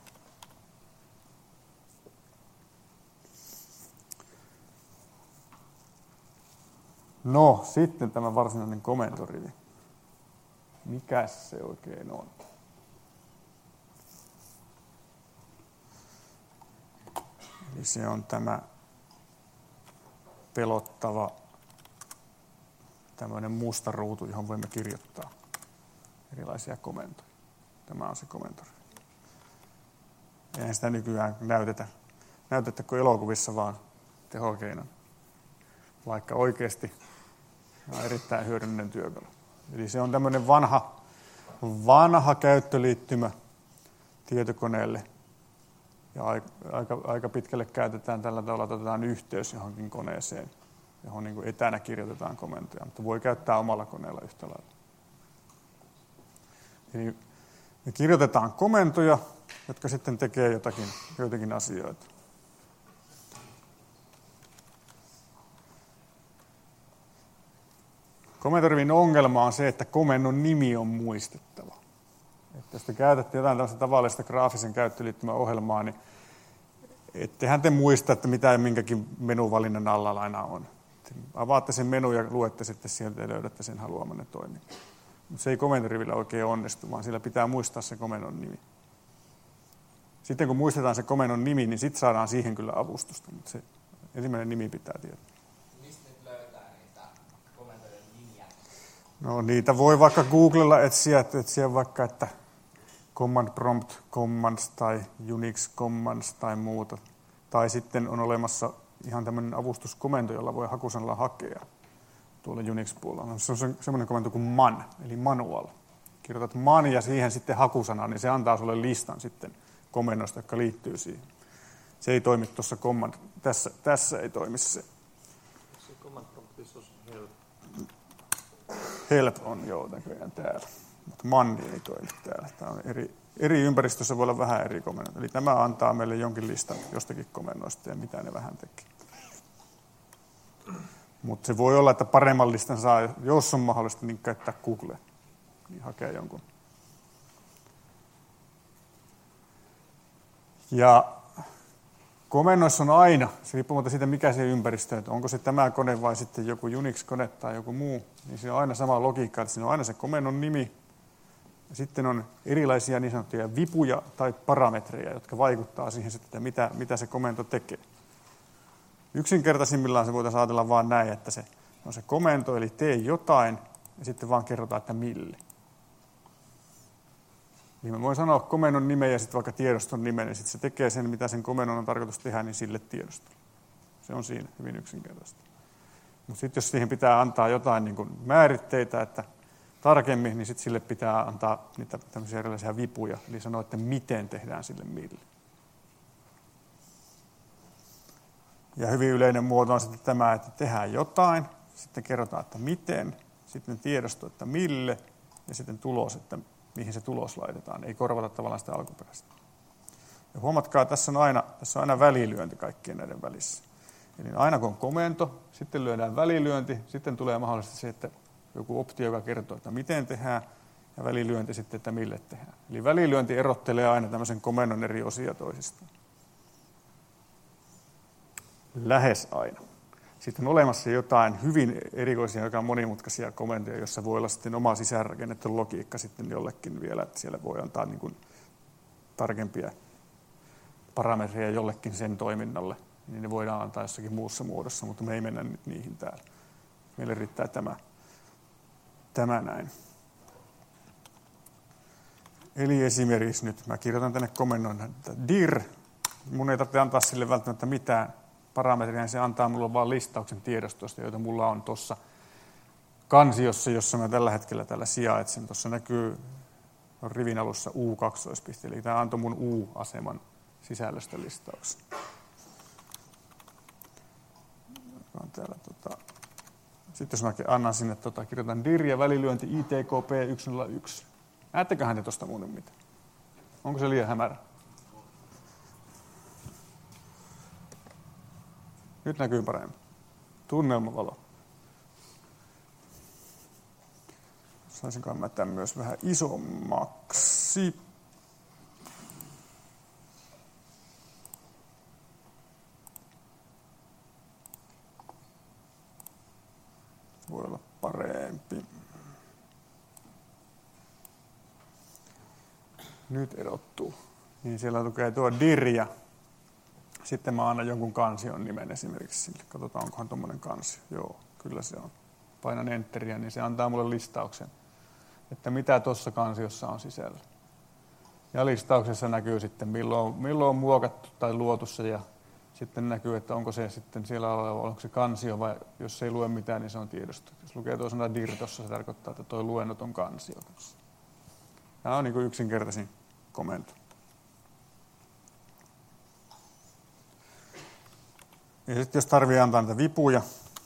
No, sitten tämä varsinainen komentorivi. Mikäs se oikein on? Eli se on tämä pelottava tämmöinen musta ruutu, johon voimme kirjoittaa erilaisia komentoja. Tämä on se komentorivi. Eihän sitä nykyään näytetä kuin elokuvissa vaan tehokeinona. Vaikka oikeasti on erittäin hyödyllinen työkalu. Eli se on tämmöinen vanha käyttöliittymä tietokoneelle. Ja aika pitkälle käytetään tällä tavalla, että otetaan yhteys johonkin koneeseen, johon niin kuin etänä kirjoitetaan komentoja, mutta voi käyttää omalla koneella yhtä lailla. Eli me kirjoitetaan komentoja, jotka sitten tekee joitakin asioita. Komentorivin ongelma on se, että komennon nimi on muistettava. Että jos te käytätte jotain tällaista tavallista graafisen käyttöliittymän ohjelmaa, niin ettehän te muista, että mitä minkäkin menuvalinnan alla aina on. Avaatte sen menu ja luette sitten sieltä ja löydätte sen haluamanne toiminnan. Mutta se ei komentorivillä oikein onnistu, vaan sillä pitää muistaa se komennon nimi. Sitten kun muistetaan se komennon nimi, niin sitten saadaan siihen kyllä avustusta, mutta se ensimmäinen nimi pitää tietää. Mistä nyt löytää niitä komentojen nimiä? No niitä voi vaikka Googlella etsiä vaikka, että Command Prompt Commands tai Unix Commands tai muuta. Tai sitten on olemassa ihan tämmöinen avustuskomento, jolla voi hakusanalla hakea tuolla Unix-puolella. Se on semmoinen komento kuin man, eli manual. Kirjoitat man ja siihen sitten hakusanaan, niin se antaa sulle listan sitten komennoista, jotka liittyy siihen. Se ei toimi tuossa command, tässä ei toimi se. Se command promptissa on help. Help on joo näköjään täällä, mutta man ei toimi täällä. Tämä on eri ympäristössä voi olla vähän eri komennot. Eli tämä antaa meille jonkin listan jostakin komennoista ja mitä ne vähän tekee. Mutta se voi olla, että paremman listan saa, jos on mahdollista, niin käyttää Google, niin hakee jonkun. Ja komennoissa on aina, se riippumatta siitä, mikä se ympäristö on, että onko se tämä kone vai sitten joku Unix-kone tai joku muu, niin siinä on aina sama logiikka, että siinä on aina se komennon nimi, ja sitten on erilaisia niin sanottuja vipuja tai parametreja, jotka vaikuttaa siihen, että mitä se komento tekee. Yksinkertaisimmillaan se voitaisiin ajatella vaan näin, että se on se komento, eli tee jotain, ja sitten vaan kerrotaan, että mille. Niin mä voin sanoa komennon nimen ja sitten vaikka tiedoston nimen, niin sitten se tekee sen, mitä sen komennon on tarkoitus tehdä, niin sille tiedostolle. Se on siinä hyvin yksinkertaista. Mutta sitten jos siihen pitää antaa jotain niin kuin määritteitä, että tarkemmin, niin sitten sille pitää antaa niitä tämmöisiä erilaisia vipuja, eli sanoa, että miten tehdään sille mille. Ja hyvin yleinen muoto on sitten tämä, että tehdään jotain, sitten kerrotaan, että miten, sitten tiedosto, että mille, ja sitten tulos, että mihin se tulos laitetaan. Ei korvata tavallaan sitä alkuperäistä. Ja huomatkaa, tässä on aina välilyönti kaikkien näiden välissä. Eli aina kun on komento, sitten lyödään välilyönti, sitten tulee mahdollisesti se, että joku optio, joka kertoo, että miten tehdään, ja välilyönti sitten, että mille tehdään. Eli välilyönti erottelee aina tämmöisen komennon eri osia toisistaan. Lähes aina. Sitten on olemassa jotain hyvin erikoisia, joka on monimutkaisia komentoja, jossa voi olla sitten oma sisäänrakennettu logiikka sitten jollekin vielä, että siellä voi antaa niin kuin tarkempia parametreja jollekin sen toiminnalle. Niin ne voidaan antaa jossakin muussa muodossa, mutta me ei mennä nyt niihin täällä. Meille riittää tämä näin. Eli esimerkiksi nyt mä kirjoitan tänne komennon, että dir, mun ei tarvitse antaa sille välttämättä mitään parametria, se antaa mulle vain listauksen tiedostosta, joita mulla on tuossa kansiossa, jossa mä tällä hetkellä täällä sijaitsen. Tuossa näkyy rivin alussa U2, eli tämä antoi mun U-aseman sisällöstä listauksen. On täällä, sitten jos mä annan sinne, kirjoitan dir ja välilyönti ITKP 101. Näetteköhän te tuosta muuten mitään? Onko se liian hämärä? Nyt näkyy paremmin. Tunnelmavalo. Saisinkohan mä tämän myös vähän isommaksi. Voi olla parempi. Nyt erottuu. Niin siellä lukee tuo dir ja sitten mä annan jonkun kansion nimen esimerkiksi sille. Katsotaan, onkohan tuommoinen kansio. Joo, kyllä se on. Painan enteriä, niin se antaa mulle listauksen, että mitä tuossa kansiossa on sisällä. Ja listauksessa näkyy sitten, milloin on muokattu tai luotu se, ja sitten näkyy, että onko se sitten siellä oleva, onko se kansio, vai jos ei lue mitään, niin se on tiedosto. Jos lukee tuo sana dir tuossa, se tarkoittaa, että tuo luennot on kansio. Tämä on niin kuin yksinkertaisin komento. Ja sitten jos tarvitsee antaa näitä vipuja,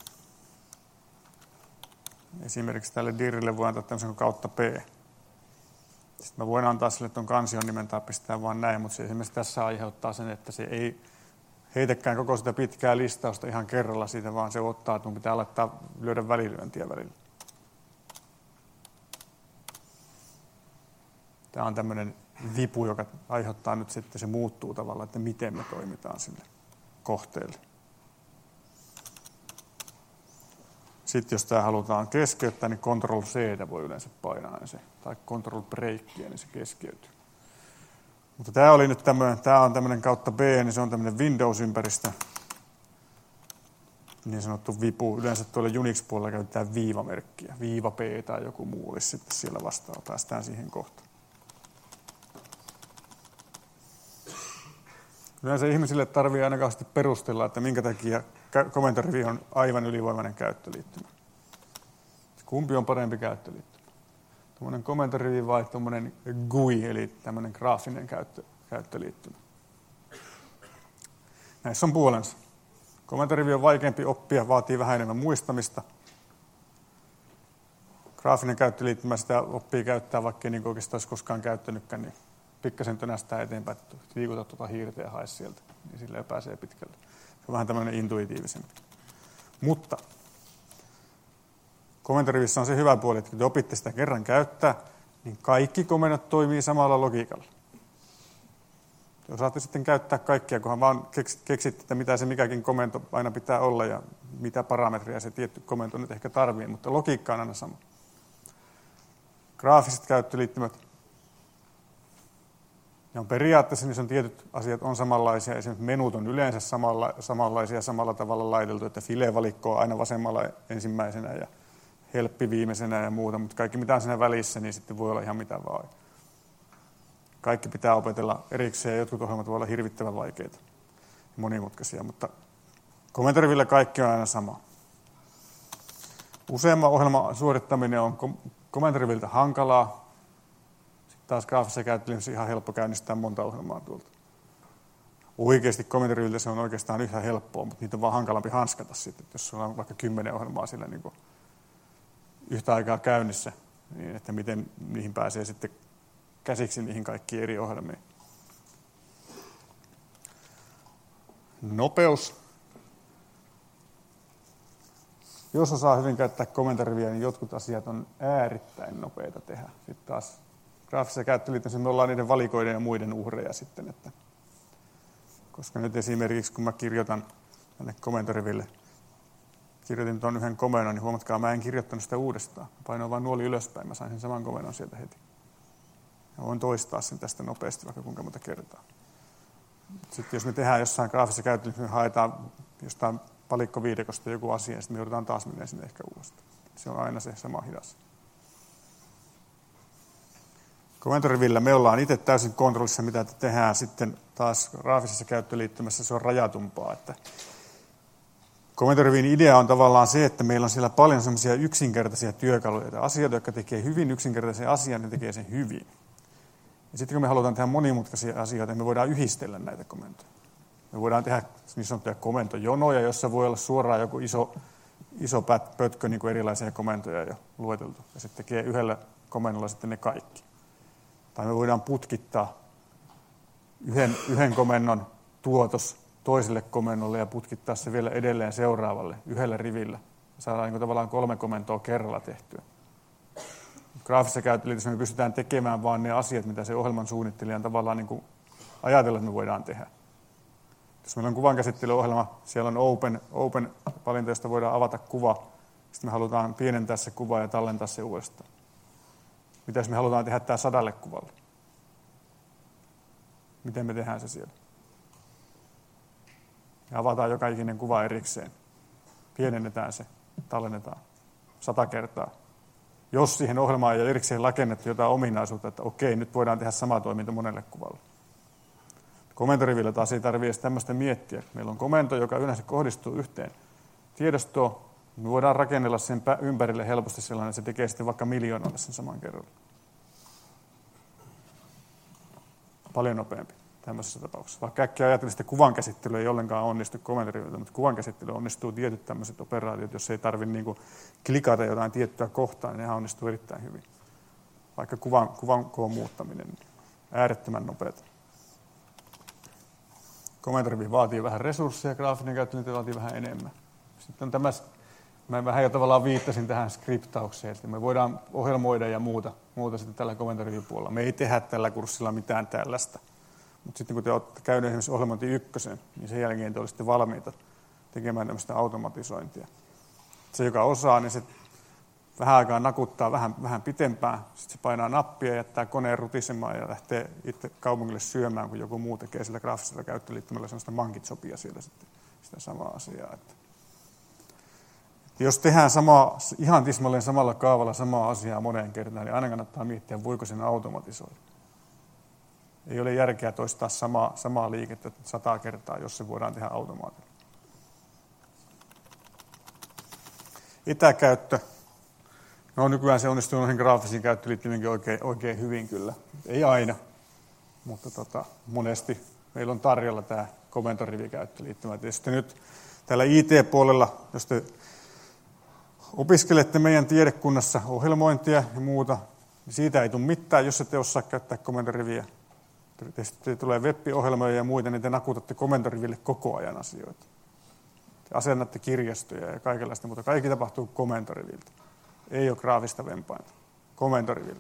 esimerkiksi tälle dirille voi antaa tämmöisen kautta P. Sitten mä voin antaa sille tuon kansion nimen tai pistää vaan näin, mutta se esimerkiksi tässä aiheuttaa sen, että se ei heitäkään koko sitä pitkää listausta ihan kerralla siitä, vaan se ottaa, että mun pitää aloittaa lyödä välilyöntiä välillä. Tämä on tämmöinen vipu, joka aiheuttaa nyt sitten, se muuttuu tavallaan, että miten me toimitaan sille kohteelle. Sitten jos tämä halutaan keskeyttää, niin Ctrl-C voi yleensä painaa se, tai Ctrl-breakkiä, niin se keskeytyy. Mutta tämä oli nyt tämmöinen, tämä on tämmöinen kautta B, niin se on tämmöinen Windows-ympäristö, niin sanottu vipu. Yleensä tuolla Unix-puolella käytetään viivamerkkiä, viiva P tai joku muu olisi sitten siellä vastaava. Päästään siihen kohtaan. Yleensä ihmisille tarvitsee aina kauheasti perustella, että minkä takia komentorivi on aivan ylivoimainen käyttöliittymä. Kumpi on parempi käyttöliittymä? Tuommoinen komentorivi vai tuommoinen GUI, eli tämmöinen graafinen käyttöliittymä. Näissä on puolensa. Komentorivi on vaikeampi oppia, vaatii vähän enemmän muistamista. Graafinen käyttöliittymä sitä oppii käyttää, vaikka ei niin oikeastaan olisi koskaan käyttänytkään, niin pikkasen tönästää eteenpäin, että liikuta tuota hiirtä ja hae sieltä, niin sillä pääsee pitkälle. Se on vähän tämmöinen intuitiivisempi. Mutta komentorivissä on se hyvä puoli, että kun te opitte sitä kerran käyttää, niin kaikki komennot toimii samalla logiikalla. Te osaatte sitten käyttää kaikkia, kunhan vaan keksitte, että mitä se mikäkin komento aina pitää olla ja mitä parametria se tietty komento nyt ehkä tarvitsee, mutta logiikka on aina sama. Graafiset käyttöliittymät, ja on periaatteessa niin tietyt asiat on samanlaisia. Esimerkiksi menut on yleensä samanlaisia samalla tavalla laiteltu, että file-valikko on aina vasemmalla ensimmäisenä ja helppi viimeisenä ja muuta, mutta kaikki mitä on siinä välissä, niin sitten voi olla ihan mitä vaan. Kaikki pitää opetella erikseen ja jotkut ohjelmat voi olla hirvittävän vaikeita ja monimutkaisia, mutta komentorivillä kaikki on aina sama. Useamman ohjelman suorittaminen on komentoriviltä hankalaa. Taas graafisessa käyttöliittymässä ihan helppo käynnistää monta ohjelmaa tuolta. Oikeasti komentoriviltä se on oikeastaan yhtä helppoa, mutta niitä on vaan hankalampi hanskata sitten, jos sulla on vaikka 10 ohjelmaa sillä niin yhtä aikaa käynnissä, niin että miten niihin pääsee sitten käsiksi niihin kaikkiin eri ohjelmiin. Nopeus. Jos osaa hyvin käyttää komentoriviä, niin jotkut asiat on äärittäin nopeita tehdä. Sitten taas graafisessa käyttöliittymässä me ollaan niiden valikoiden ja muiden uhreja sitten. Että koska nyt esimerkiksi kun mä kirjoitan tänne komentoriville, kirjoitin tuon yhden komennon, niin huomatkaa, mä en kirjoittanut sitä uudestaan. Painoin vaan nuoli ylöspäin, mä sain sen saman komennon sieltä heti. Ja voin toistaa sen tästä nopeasti vaikka kuinka monta kertaa. Sitten jos me tehdään jossain graafisessa käyttöliittymässä, me haetaan jostain palikkoviidekosta joku asia, ja sitten me joudutaan taas menemään sinne ehkä uudestaan. Se on aina se sama hidas. Komentorivillä me ollaan itse täysin kontrollissa, mitä tehdään sitten taas graafisessa käyttöliittymässä, se on rajatumpaa. Että komentorivin idea on tavallaan se, että meillä on siellä paljon sellaisia yksinkertaisia työkaluja, asioita, jotka tekee hyvin yksinkertaisen asian, ne tekee sen hyvin. Ja sitten kun me halutaan tehdä monimutkaisia asioita, me voidaan yhdistellä näitä komentoja. Me voidaan tehdä niin sanottuja komentojonoja, jossa voi olla suoraan joku iso pötkö niin kuin erilaisia komentoja jo lueteltu. Ja se tekee yhdellä komennolla sitten ne kaikki. Tai me voidaan putkittaa yhden komennon tuotos toiselle komennolle ja putkittaa se vielä edelleen seuraavalle yhdellä rivillä. Saadaan niin tavallaan 3 komentoa kerralla tehtyä. Graafisessa käyttöliitossa me pystytään tekemään vaan ne asiat, mitä se ohjelman suunnittelijan tavallaan niin kuin ajatella, että me voidaan tehdä. Jos meillä on kuvankäsittelyohjelma, siellä on open-valinta, josta voidaan avata kuva. Sitten me halutaan pienentää se kuva ja tallentaa se uudestaan. Mitä jos me halutaan tehdä tämä 100 kuvalle? Miten me tehdään se siellä? Ja avataan joka ikinen kuva erikseen. Pienennetään se, tallennetaan 100 kertaa. Jos siihen ohjelmaan ei ole erikseen rakennettu jotain ominaisuutta, että okei, nyt voidaan tehdä sama toiminta monelle kuvalle. Komentorivillä taas ei tarvitse tämmöistä miettiä. Meillä on komento, joka yleensä kohdistuu yhteen tiedostoon. Me voidaan rakennella sen ympärille helposti sellainen, että se tekee sitten vaikka miljoonalle sen saman kerran. Paljon nopeampi tämmöisessä tapauksessa. Vaikka äkkiä ajattelin, että kuvan käsittely ei ollenkaan onnistu komentoriviltä, mutta kuvan käsittely onnistuu tietyt tämmöiset operaatiot, jos ei tarvitse niin klikata jotain tiettyä kohtaa, niin nehän onnistuu erittäin hyvin. Vaikka kuvan koon muuttaminen, niin äärettömän nopeata. Komentorivi vaatii vähän resursseja, graafinen käyttö vaatii vähän enemmän. Sitten on tämä, mä vähän jo tavallaan viittasin tähän skriptaukseen, että me voidaan ohjelmoida ja muuta sitten tällä komentorivin puolella. Me ei tehdä tällä kurssilla mitään tällaista. Mutta sitten kun te olette käyneet esimerkiksi ohjelmointi 1, niin sen jälkeen te olisitte valmiita tekemään tämmöistä automatisointia. Se, joka osaa, niin se vähän aikaa nakuttaa vähän pitempään. Sitten se painaa nappia ja jättää koneen rutisemaan ja lähtee itse kaupungille syömään, kun joku muu tekee sillä graafisella käyttöliittymällä sellaista mankitsopia siellä sitten sitä samaa asiaa. Että jos tehdään ihan tismalleen samalla kaavalla samaa asiaa moneen kertaan, niin aina kannattaa miettiä, voiko sen automatisoida. Ei ole järkeä toistaa samaa liikettä 100 kertaa, jos se voidaan tehdä automaatilla. Etäkäyttö. No nykyään se onnistuu noihin graafisiin käyttöliittymiinkin oikein hyvin kyllä. Ei aina, mutta monesti meillä on tarjolla tämä komentorivikäyttöliittymä. Ja sitten nyt tällä IT-puolella, jos te opiskelette meidän tiedekunnassa ohjelmointia ja muuta, niin siitä ei tule mitään, jos ette osaa käyttää komentoriviä. Sitten tulee web-ohjelmoja ja muita, niin te nakutatte komentoriville koko ajan asioita. Te asennatte kirjastoja ja kaikenlaista, mutta kaikki tapahtuu komentoriviltä. Ei ole graafista vempainta. Komentoriville.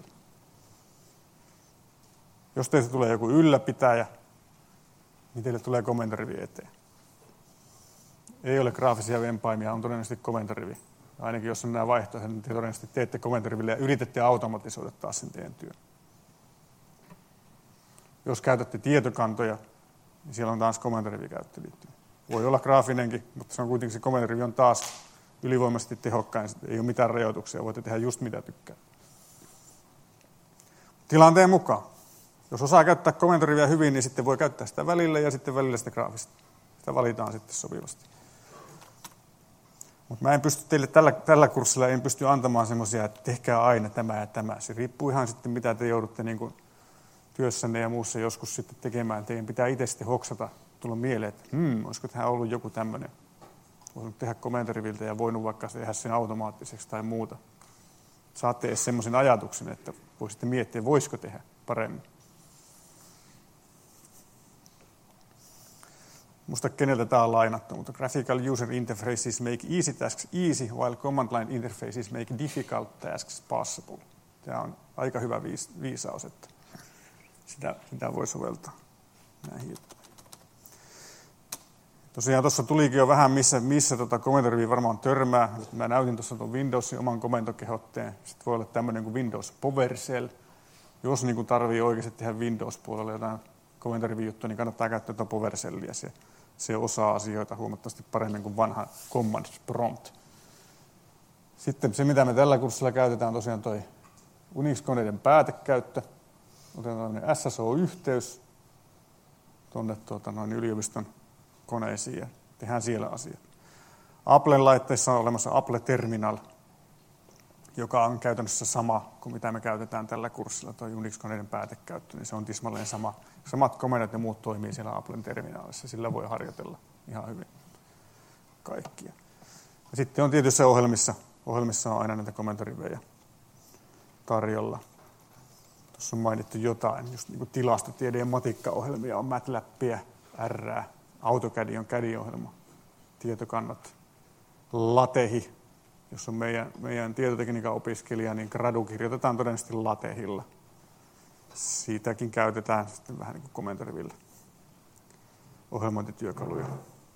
Jos teistä tulee joku ylläpitäjä, niin teille tulee komentorivi eteen. Ei ole graafisia vempaimia, on todennäköisesti komentorivi. Ainakin jos on nämä vaihtoehdot, niin te todennäköisesti teette komentoriville ja yritätte automatisoida taas sen teidän työn. Jos käytätte tietokantoja, niin siellä on taas komentorivikäyttöliittymä. Voi olla graafinenkin, mutta se on kuitenkin se komentorivi on taas ylivoimaisesti tehokkain. Ei ole mitään rajoituksia, voitte tehdä just mitä tykkää. Tilanteen mukaan. Jos osaa käyttää komentoriviä hyvin, niin sitten voi käyttää sitä välillä ja sitten välillä sitä graafista. Sitä valitaan sitten sopivasti. Mutta mä en pysty teille tällä kurssilla en pysty antamaan semmoisia, että tehkää aina tämä ja tämä. Se riippuu ihan sitten, mitä te joudutte niin kuin työssänne ja muussa joskus sitten tekemään. Teidän pitää itse sitten hoksata, tulla mieleen, että olisiko tähän ollut joku tämmöinen. Voinut tehdä komentoriviltä ja voinut vaikka tehdä sen automaattiseksi tai muuta. Saatte edes semmoisen ajatuksen, että voisitte miettiä, voisiko tehdä paremmin. Musta keneltä tämä on lainattu, mutta graphical user interfaces make easy tasks easy, while command line interfaces make difficult tasks possible. Tämä on aika hyvä viisaus, että sitä voi soveltaa näihin juttuihin. Tosiaan tuossa tulikin jo vähän, missä komentorivi varmaan törmää. Mä näytin tuossa tuon Windowsin oman komentokehotteen. Sitten voi olla tämmöinen kuin Windows PowerShell. Jos niin tarvii oikeasti tehdä Windows-puolella jotain komentorivi-juttua, niin kannattaa käyttää tuota PowerShellia. Se osaa asioita huomattavasti paremmin kuin vanha Command Prompt. Sitten se, mitä me tällä kurssilla käytetään, on tosiaan toi Unix-koneiden päätekäyttö. Otetaan tämmöinen SSO-yhteys tuonne yliopiston koneisiin ja tehdään siellä asiat. Applen laitteissa on olemassa Apple Terminal, joka on käytännössä sama kuin mitä me käytetään tällä kurssilla, tuo Unix-koneiden päätekäyttö, niin se on tismalleen samat komennot ja muut toimii siellä Applen terminaalissa. Sillä voi harjoitella ihan hyvin kaikkia. Ja sitten on tietysti ohjelmissa on aina näitä komentorivejä tarjolla. Tuossa on mainittu jotain, just niin kuin tilastotiede- ja matikkaohjelmia on MATLABia, R, AutoCAD on CAD-ohjelma, tietokannat, LaTeX, jos on meidän tietotekniikan opiskelija, niin gradu kirjoitetaan todennäköisesti LaTeXilla. Siitäkin käytetään sitten vähän niin kuin komentorivillä ohjelmointityökaluja.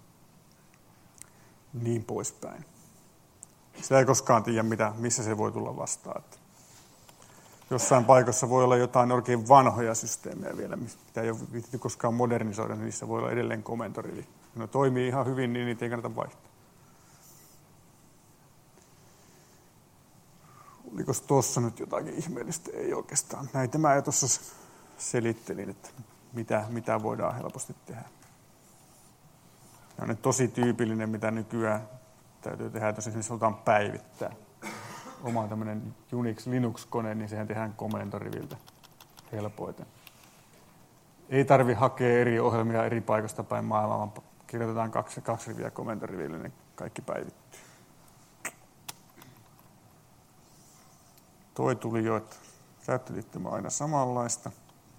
Niin poispäin. Sitä ei koskaan tiedä, missä se voi tulla vastaan. Että jossain paikassa voi olla jotain oikein vanhoja systeemejä vielä, mitä ei ole viitetty koskaan modernisoida, niin niissä voi olla edelleen komentorivi. Ne toimii ihan hyvin, niin niitä ei kannata vaihtaa. Oliko tuossa nyt jotakin ihmeellistä? Ei oikeastaan. Näitä mä jo tuossa selittelin, että mitä voidaan helposti tehdä. Tämä on tosi tyypillinen, mitä nykyään täytyy tehdä, jos esimerkiksi halutaan päivittää oma tämmöinen Unix-Linux-kone, niin sehän tehdään komentoriviltä helpoiten. Ei tarvi hakea eri ohjelmia eri paikasta päin maailmaa, vaan kirjoitetaan kaksi riviä komentoriville, niin kaikki päivittyy. Toi tuli jo, että käyttöliittymä on aina samanlaista.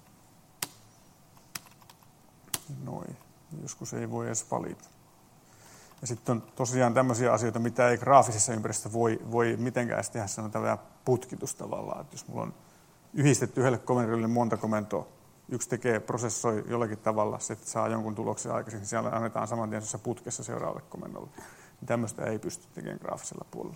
Noin. Joskus ei voi edes valita. Ja sitten on tosiaan tämmöisiä asioita, mitä ei graafisessa ympäristössä voi mitenkään edes tehdä. Se on tämä putkitus tavallaan. Että jos mulla on yhdistetty yhdelle komentorille monta komentoa, yksi prosessoi jollakin tavalla, se saa jonkun tuloksen aikaisemmin, siellä annetaan saman tien putkessa seuraavalle komennolle. Niin tämmöistä ei pysty tekemään graafisella puolella.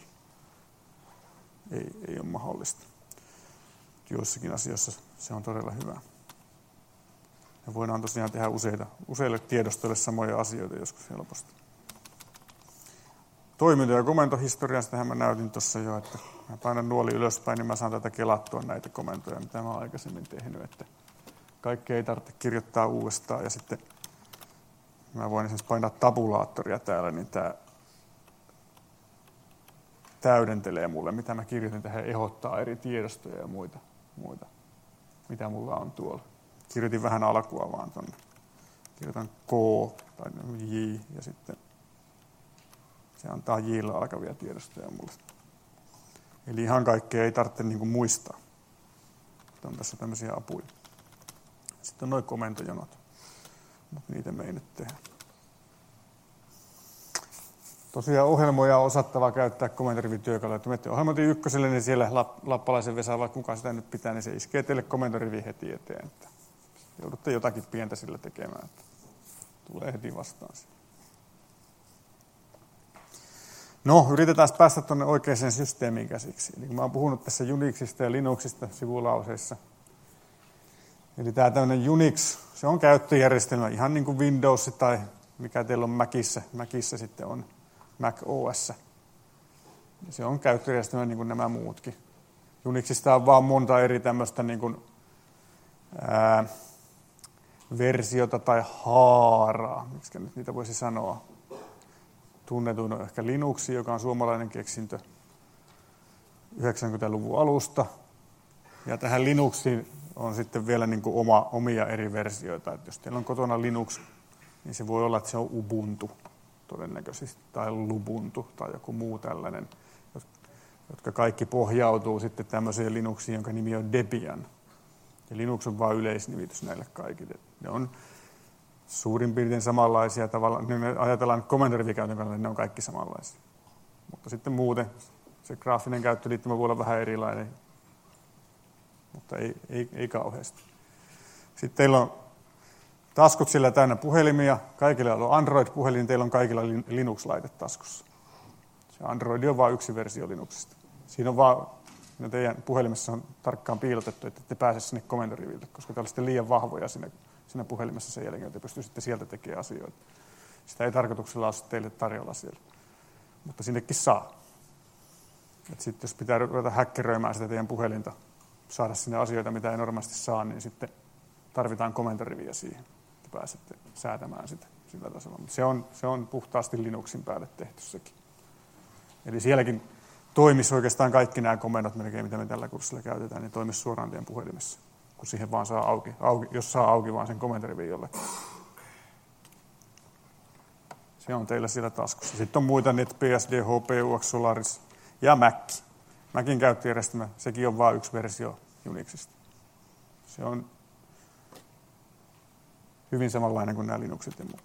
Ei ole mahdollista. Joissakin asioissa se on todella hyvä. Ja voidaan tosiaan tehdä useille tiedostoille samoja asioita joskus helposti. Toiminto- ja komentohistoriaa, sitähän mä näytin tuossa jo, että mä painan nuoli ylöspäin, niin mä saan tätä kelattua näitä komentoja, mitä mä oon aikaisemmin tehnyt. Että kaikkea ei tarvitse kirjoittaa uudestaan. Ja sitten mä voin esimerkiksi painaa tabulaattoria täällä, niin tää täydentelee mulle, mitä mä kirjoitin tähän, ehdottaa eri tiedostoja ja muita, mitä mulla on tuolla. Kirjoitin vähän alkua vaan tuonne. Kirjoitan K tai J ja sitten se antaa J:llä alkavia tiedostoja mulle. Eli ihan kaikkea ei tarvitse niin kuin muistaa. On tässä tämmöisiä apuja. Sitten on nuo komentojonot, mutta niitä me ei nyt tehdä. Tosiaan ohjelmoja on osattava käyttää komentorivityökaluja. Että menette ohjelmointi ykköselle, niin siellä Lappalaisen Vesa, vai kuka sitä nyt pitää, niin se iskee teille komentorivi heti eteen. Että joudutte jotakin pientä sillä tekemään, että tulee heti vastaan. No, yritetään päästä tuonne oikeaan systeemiin käsiksi. Eli mä oon puhunut tässä Unixista ja Linuxista sivulauseissa. Eli tämä tämmöinen Unix, se on käyttöjärjestelmä, ihan niin kuin Windows tai mikä teillä on Macissa. Macissa sitten on Mac OS. Se on käyttöjärjestelmä niin kuin nämä muutkin. Unixista on vaan monta eri tämmöistä niin kuin, versiota tai haaraa, miksi nyt niitä voisi sanoa. Tunnetuin on ehkä Linux, joka on suomalainen keksintö 90-luvun alusta. Ja tähän Linuxiin on sitten vielä niin kuin omia eri versioita. Että jos teillä on kotona Linux, niin se voi olla, että se on Ubuntu todennäköisesti, tai Lubuntu tai joku muu tällainen, jotka kaikki pohjautuu sitten tämmöiseen Linuxiin, jonka nimi on Debian. Ja Linux on vain yleisnimitys näille kaikille. Ne on suurin piirtein samanlaisia tavalla, niin me ajatellaan komentorivikäytön kannalta, niin ne on kaikki samanlaisia. Mutta sitten muuten se graafinen käyttöliittymä voi olla vähän erilainen, mutta ei kauheasti. Sitten teillä on taskut sillä täynnä puhelimia, kaikilla on Android-puhelin, teillä on kaikilla Linux-laite taskussa. Se Android on vain yksi versio Linuxista. Siinä on vaan, teidän puhelimessa on tarkkaan piilotettu, että ette pääse sinne komentoriville, koska te olisitte liian vahvoja siinä puhelimessa sen jälkeen, että pystyisitte sieltä tekemään asioita. Sitä ei tarkoituksella ole teille tarjolla siellä, mutta sinnekin saa. Sitten jos pitää ruveta häkkeröimään sitä teidän puhelinta, saada sinne asioita, mitä ei normaalisti saa, niin sitten tarvitaan komentoriviä siihen, että pääsette säätämään sitä sillä tasolla. Mutta se on puhtaasti Linuxin päälle tehty sekin. Eli sielläkin toimisi oikeastaan kaikki nämä komennot melkein, mitä me tällä kurssilla käytetään, niin toimisi suoraan teidän puhelimessa, kun siihen vaan saa auki jos saa auki vaan sen komentorivin jollekin. Se on teillä siellä taskussa. Sitten on muita NetBSD, HP, UX, Solaris ja Mac. Macin käyttöjärjestelmä, sekin on vain yksi versio Unixista. Se on hyvin samanlainen kuin nämä Linuxit ja muut.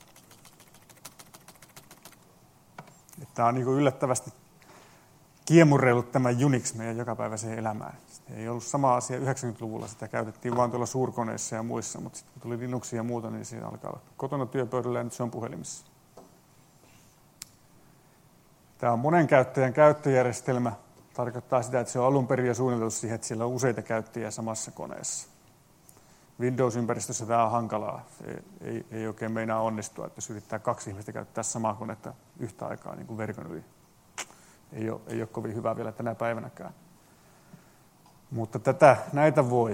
Tämä on niin yllättävästi kiemurreillut tämä Unix meidän jokapäiväiseen elämään. Sitten ei ollut sama asia 90-luvulla, sitä käytettiin vain tuolla suurkoneissa ja muissa, mutta sitten kun tuli Linuxia ja muuta, niin siinä alkaa olla kotona työpöydällä ja nyt se on puhelimissa. Tämä on monen käyttäjän käyttöjärjestelmä. Tarkoittaa sitä, että se on alun perin jo suunniteltu siihen, että siellä on useita käyttäjiä samassa koneessa. Windows-ympäristössä tämä on hankalaa. Se ei oikein meinaa onnistua, että jos yrittää 2 ihmistä käyttää samaa konetta yhtä aikaa niin kuin verkon yli. Ei ole kovin hyvä vielä tänä päivänäkään. Mutta näitä voi.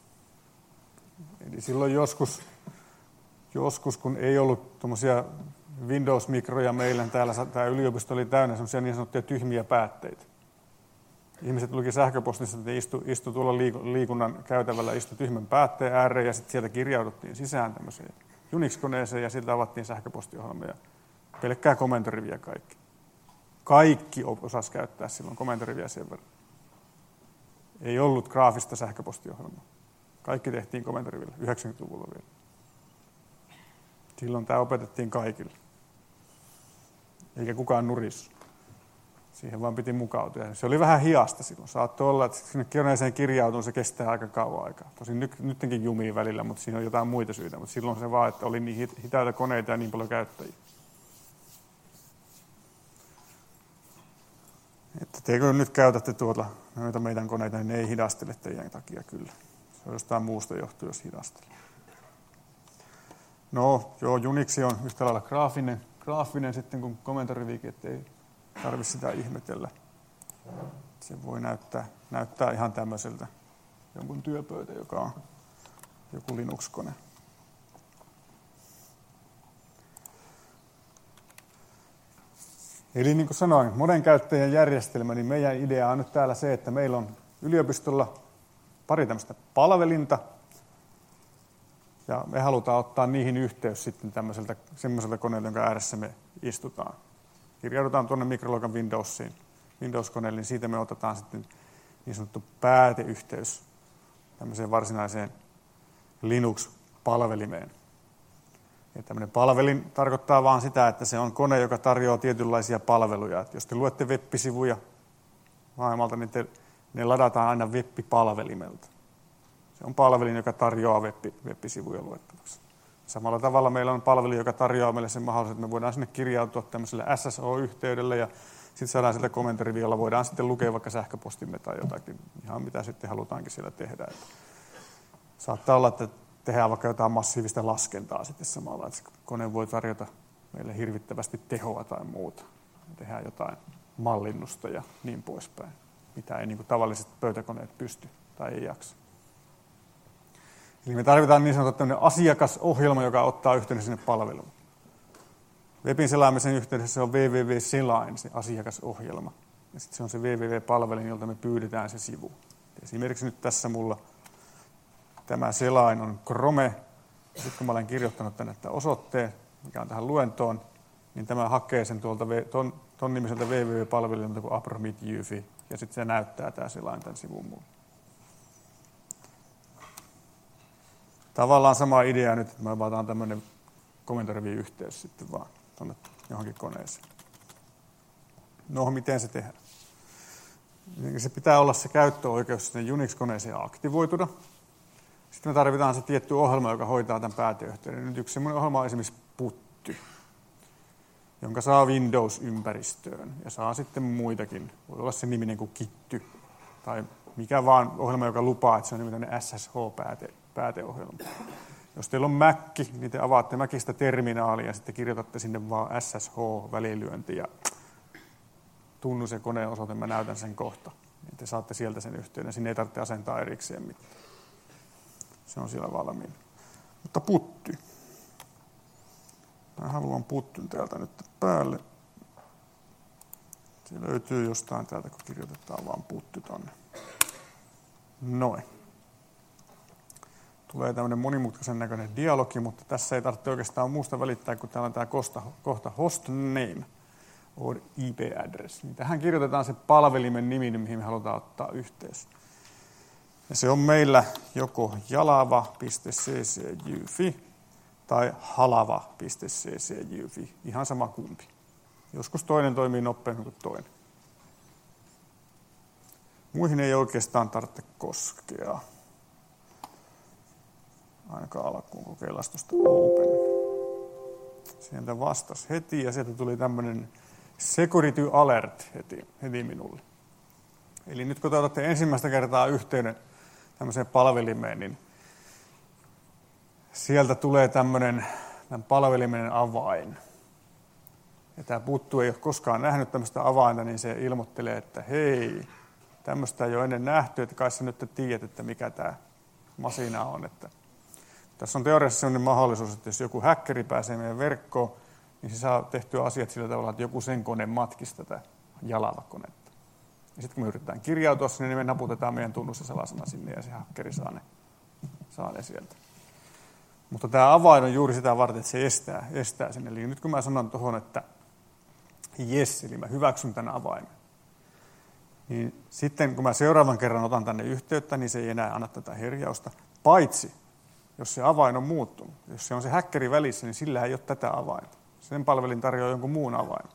Eli silloin joskus kun ei ollut tuommoisia Windows-mikroja meillä täällä, tämä yliopisto oli täynnä semmoisia niin sanottuja tyhmiä päätteitä. Ihmiset luki sähköpostissa, että istui tuolla liikunnan käytävällä, istui tyhmän päätteen ääreen ja sitten sieltä kirjauduttiin sisään tämmöiseen Unix-koneeseen ja siltä avattiin sähköpostiohjelma ja pelkkää komentoriviä kaikki. Kaikki osasi käyttää silloin komentoriviä sen verran. Ei ollut graafista sähköpostiohjelmaa. Kaikki tehtiin komentorivillä 90-luvulla vielä. Silloin tämä opetettiin kaikille. Eikä kukaan nurissu. Siihen vaan piti mukautua. Se oli vähän hiasta silloin. Saattoi olla, että sinne koneeseen kirjautuun se kestää aika kauan aikaa. Tosin nytkin jumii välillä, mutta siinä on jotain muita syitä. Mutta silloin se vaan, että oli niin hitaita koneita ja niin paljon käyttäjiä. Että te kun nyt käytätte noita meidän koneita, niin ne ei hidastele teidän takia kyllä. Se on jostain muusta johtuu, jos hidastelee. No, joo, Unix on yhtä lailla graafinen sitten kuin komentorivikin, ettei tarvitse sitä ihmetellä. Se voi näyttää ihan tämmöiseltä jonkun työpöytä, joka on joku Linux-kone. Eli niin kuin sanoin, monen käyttäjän järjestelmä, niin meidän idea on nyt täällä se, että meillä on yliopistolla pari tämmöistä palvelinta, ja me halutaan ottaa niihin yhteys sitten semmoiselta koneelta, jonka ääressä me istutaan. Kirjaudutaan tuonne mikroluokan Windows-koneelle, niin siitä me otetaan sitten niin sanottu pääteyhteys tämmöiseen varsinaiseen Linux-palvelimeen. Ja tämmöinen palvelin tarkoittaa vaan sitä, että se on kone, joka tarjoaa tietynlaisia palveluja. Että jos te luette web-sivuja maailmalta, niin ne ladataan aina web-palvelimelta. Se on palvelin, joka tarjoaa web-sivuja luettavaksi. Samalla tavalla meillä on palvelu, joka tarjoaa meille sen mahdollisuuden, että me voidaan sinne kirjautua tämmöiselle SSO-yhteydelle ja sitten saadaan sieltä komentorivi, jolla voidaan sitten lukea vaikka sähköpostimme tai jotakin, ihan mitä sitten halutaankin siellä tehdä. Että saattaa olla, että tehdään vaikka jotain massiivista laskentaa sitten samalla, että se kone voi tarjota meille hirvittävästi tehoa tai muuta. Tehdään jotain mallinnusta ja niin poispäin, mitä ei niin kuin tavalliset pöytäkoneet pysty tai ei jaksa. Eli me tarvitaan niin sanottu asiakasohjelma, joka ottaa yhteyden sinne palveluun. Webin selaamisen yhteydessä se on www.selain, se asiakasohjelma. Ja sitten se on se www-palvelin, jolta me pyydetään se sivu. Esimerkiksi nyt tässä mulla tämä selain on Chrome. Sitten kun mä olen kirjoittanut tänne tämän osoitteen, mikä on tähän luentoon, niin tämä hakee sen tuolta ton nimiseltä www-palvelilta kuin Apromeet-Ufi. Ja sitten se näyttää tämä selain tämän sivun mulle. Tavallaan sama idea nyt, että me avataan tämmöinen komentorivi-yhteys sitten vaan tuonne johonkin koneeseen. No, miten se tehdään? Se pitää olla se käyttöoikeus sinne Unix-koneeseen aktivoituna. Sitten me tarvitaan se tietty ohjelma, joka hoitaa tämän päätöyhteyden. Nyt yksi semmoinen ohjelma on esimerkiksi Putty, jonka saa Windows-ympäristöön ja saa sitten muitakin. Voi olla se niminen kuin Kitty tai mikä vaan ohjelma, joka lupaa, että se on nimenomaan SSH-pääteohjelma. Jos teillä on Mac, niin te avaatte Macista terminaalia ja sitten kirjoitatte sinne vaan SSH-välilyönti ja tunnus- ja koneen osoite, mä näytän sen kohta. Niin te saatte sieltä sen yhteyden, sinne ei tarvitse asentaa erikseen mitään. Se on siellä valmiina. Mutta Putty. Mä haluan Puttyn täältä nyt päälle. Se löytyy jostain täältä, kun kirjoitetaan vaan putti tonne. Noin. Tulee tämmöinen monimutkaisen näköinen dialogi, mutta tässä ei tarvitse oikeastaan muusta välittää, kun täällä on tämä kohta hostname or IP address. Niin tähän kirjoitetaan se palvelimen nimi, mihin me halutaan ottaa yhteys. Ja se on meillä joko jalava.cc.jyfi tai halava.cc.jyfi. Ihan sama kumpi. Joskus toinen toimii nopeammin kuin toinen. Muihin ei oikeastaan tarvitse koskea. Ainakaan alkuun kokeillaan tuosta open. Sieltä vastasi heti ja sieltä tuli tämmöinen security alert heti minulle. Eli nyt kun te otatte ensimmäistä kertaa yhteyden tämmöiseen palvelimeen, niin sieltä tulee tämän palvelimen avain. Ja tämä puttu ei ole koskaan nähnyt tämmöistä avainta, niin se ilmoittelee, että hei, tämmöistä ei ole ennen nähty, että kai sä nyt tiedät, että mikä tämä masina on. Että tässä on teoriassa sellainen mahdollisuus, että jos joku häkkeri pääsee meidän verkkoon, niin se saa tehtyä asiat sillä tavalla, että joku sen kone matkisi tätä Jalava-konetta. Ja sitten kun me yritetään kirjautua sinne, niin me naputetaan meidän tunnus ja salasana sinne ja se hakkeri saa ne sieltä. Mutta tämä avain on juuri sitä varten, että se estää sen. Eli nyt kun mä sanon tuohon, että yes, eli mä hyväksyn tämän avaimen, niin sitten kun mä seuraavan kerran otan tänne yhteyttä, niin se ei enää anna tätä herjausta. Paitsi, jos se avain on muuttunut. Jos se on se häkkeri välissä, niin sillä ei ole tätä avainta. Sen palvelin tarjoaa jonkun muun avaimen.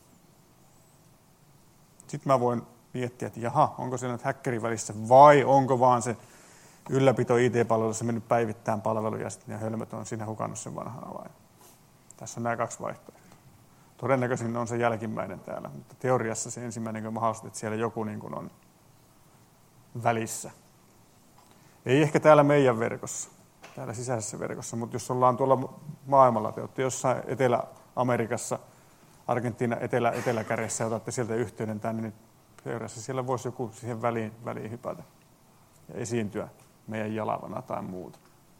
Sitten mä voin miettiä, että jaha, onko se nyt häkkeri välissä vai onko vaan se ylläpito IT-palvelussa mennyt päivittämään palveluja ja sitten ne hölmöt on siinä hukannut sen vanhan avaimen. Tässä on nämä kaksi vaihtoehtoa. Todennäköisin on se jälkimmäinen täällä, mutta teoriassa se ensimmäinen on mahdollista, että siellä joku niin kuin on välissä. Ei ehkä täällä meidän verkossa, täällä sisäisessä verkossa, mutta jos ollaan tuolla maailmalla, te olette jossain Etelä-Amerikassa, Argentiina eteläkärjessä ja otatte sieltä yhteyden tänne, niin teoriassa siellä voisi joku siihen väliin hypätä ja esiintyä meidän Jalavana tai muuta.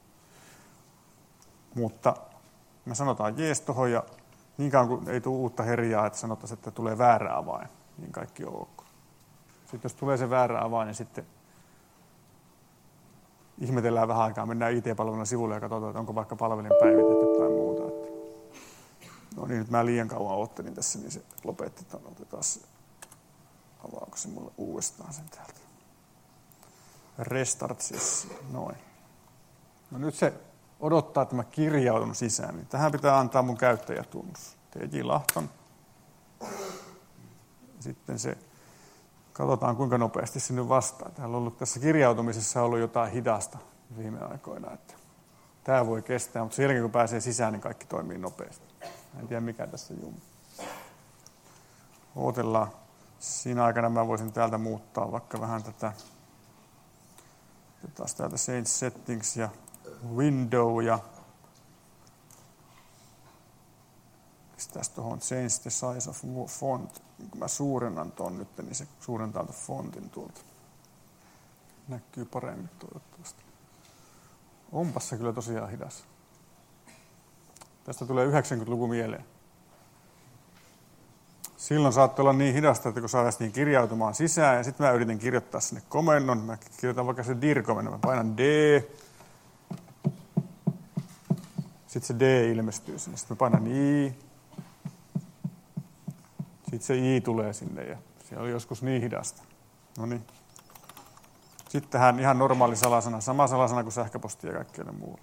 Mutta me sanotaan jees tohon ja niin kauan kuin ei tule uutta herjaa, että sanottaisiin, että tulee väärä avain, niin kaikki on ok. Sitten jos tulee se väärä avain, niin sitten ihmetellään vähän aikaa, mennään IT-palvelun sivulle ja katsotaan, että onko vaikka palvelin päivitetty tai muuta. No niin, nyt mä liian kauan odottelin tässä, niin se lopetti. Otetaan se, avaako se mulle uudestaan sen täältä. Restart sessio, noin. No nyt se odottaa, että mä kirjaudun sisään, niin tähän pitää antaa mun käyttäjätunnus. TJ Lahton. Sitten se, katsotaan kuinka nopeasti se nyt vastaa. Täällä on ollut tässä kirjautumisessa ollut jotain hidasta viime aikoina. Että tämä voi kestää, mutta sen jälkeen kun pääsee sisään, niin kaikki toimii nopeasti. En tiedä mikä tässä jumma. Odotellaan. Siinä aikana mä voisin täältä muuttaa vaikka vähän tätä. Taas täältä Change Settings ja Window ja pistäis tuohon Change the Size of Font. Kun mä suurennan ton nyt, niin se suurentaa tuon fontin tuolta. Näkyy paremmin toivottavasti. Onpas se kyllä tosiaan hidas. Tästä tulee 90-luku mieleen. Silloin saattoi olla niin hidasta, että kun saadaan kirjautumaan sisään, ja sitten mä yritän kirjoittaa sinne komennon. Mä kirjoitan vaikka se dir-komennon. Mä painan D. Sitten se D ilmestyy sinne. Sitten mä painan I. Sitten se I tulee sinne, ja se oli joskus niin hidasta. Noniin. Sitten tähän ihan normaali salasana. Sama salasana kuin sähköposti ja kaikkialle muulle.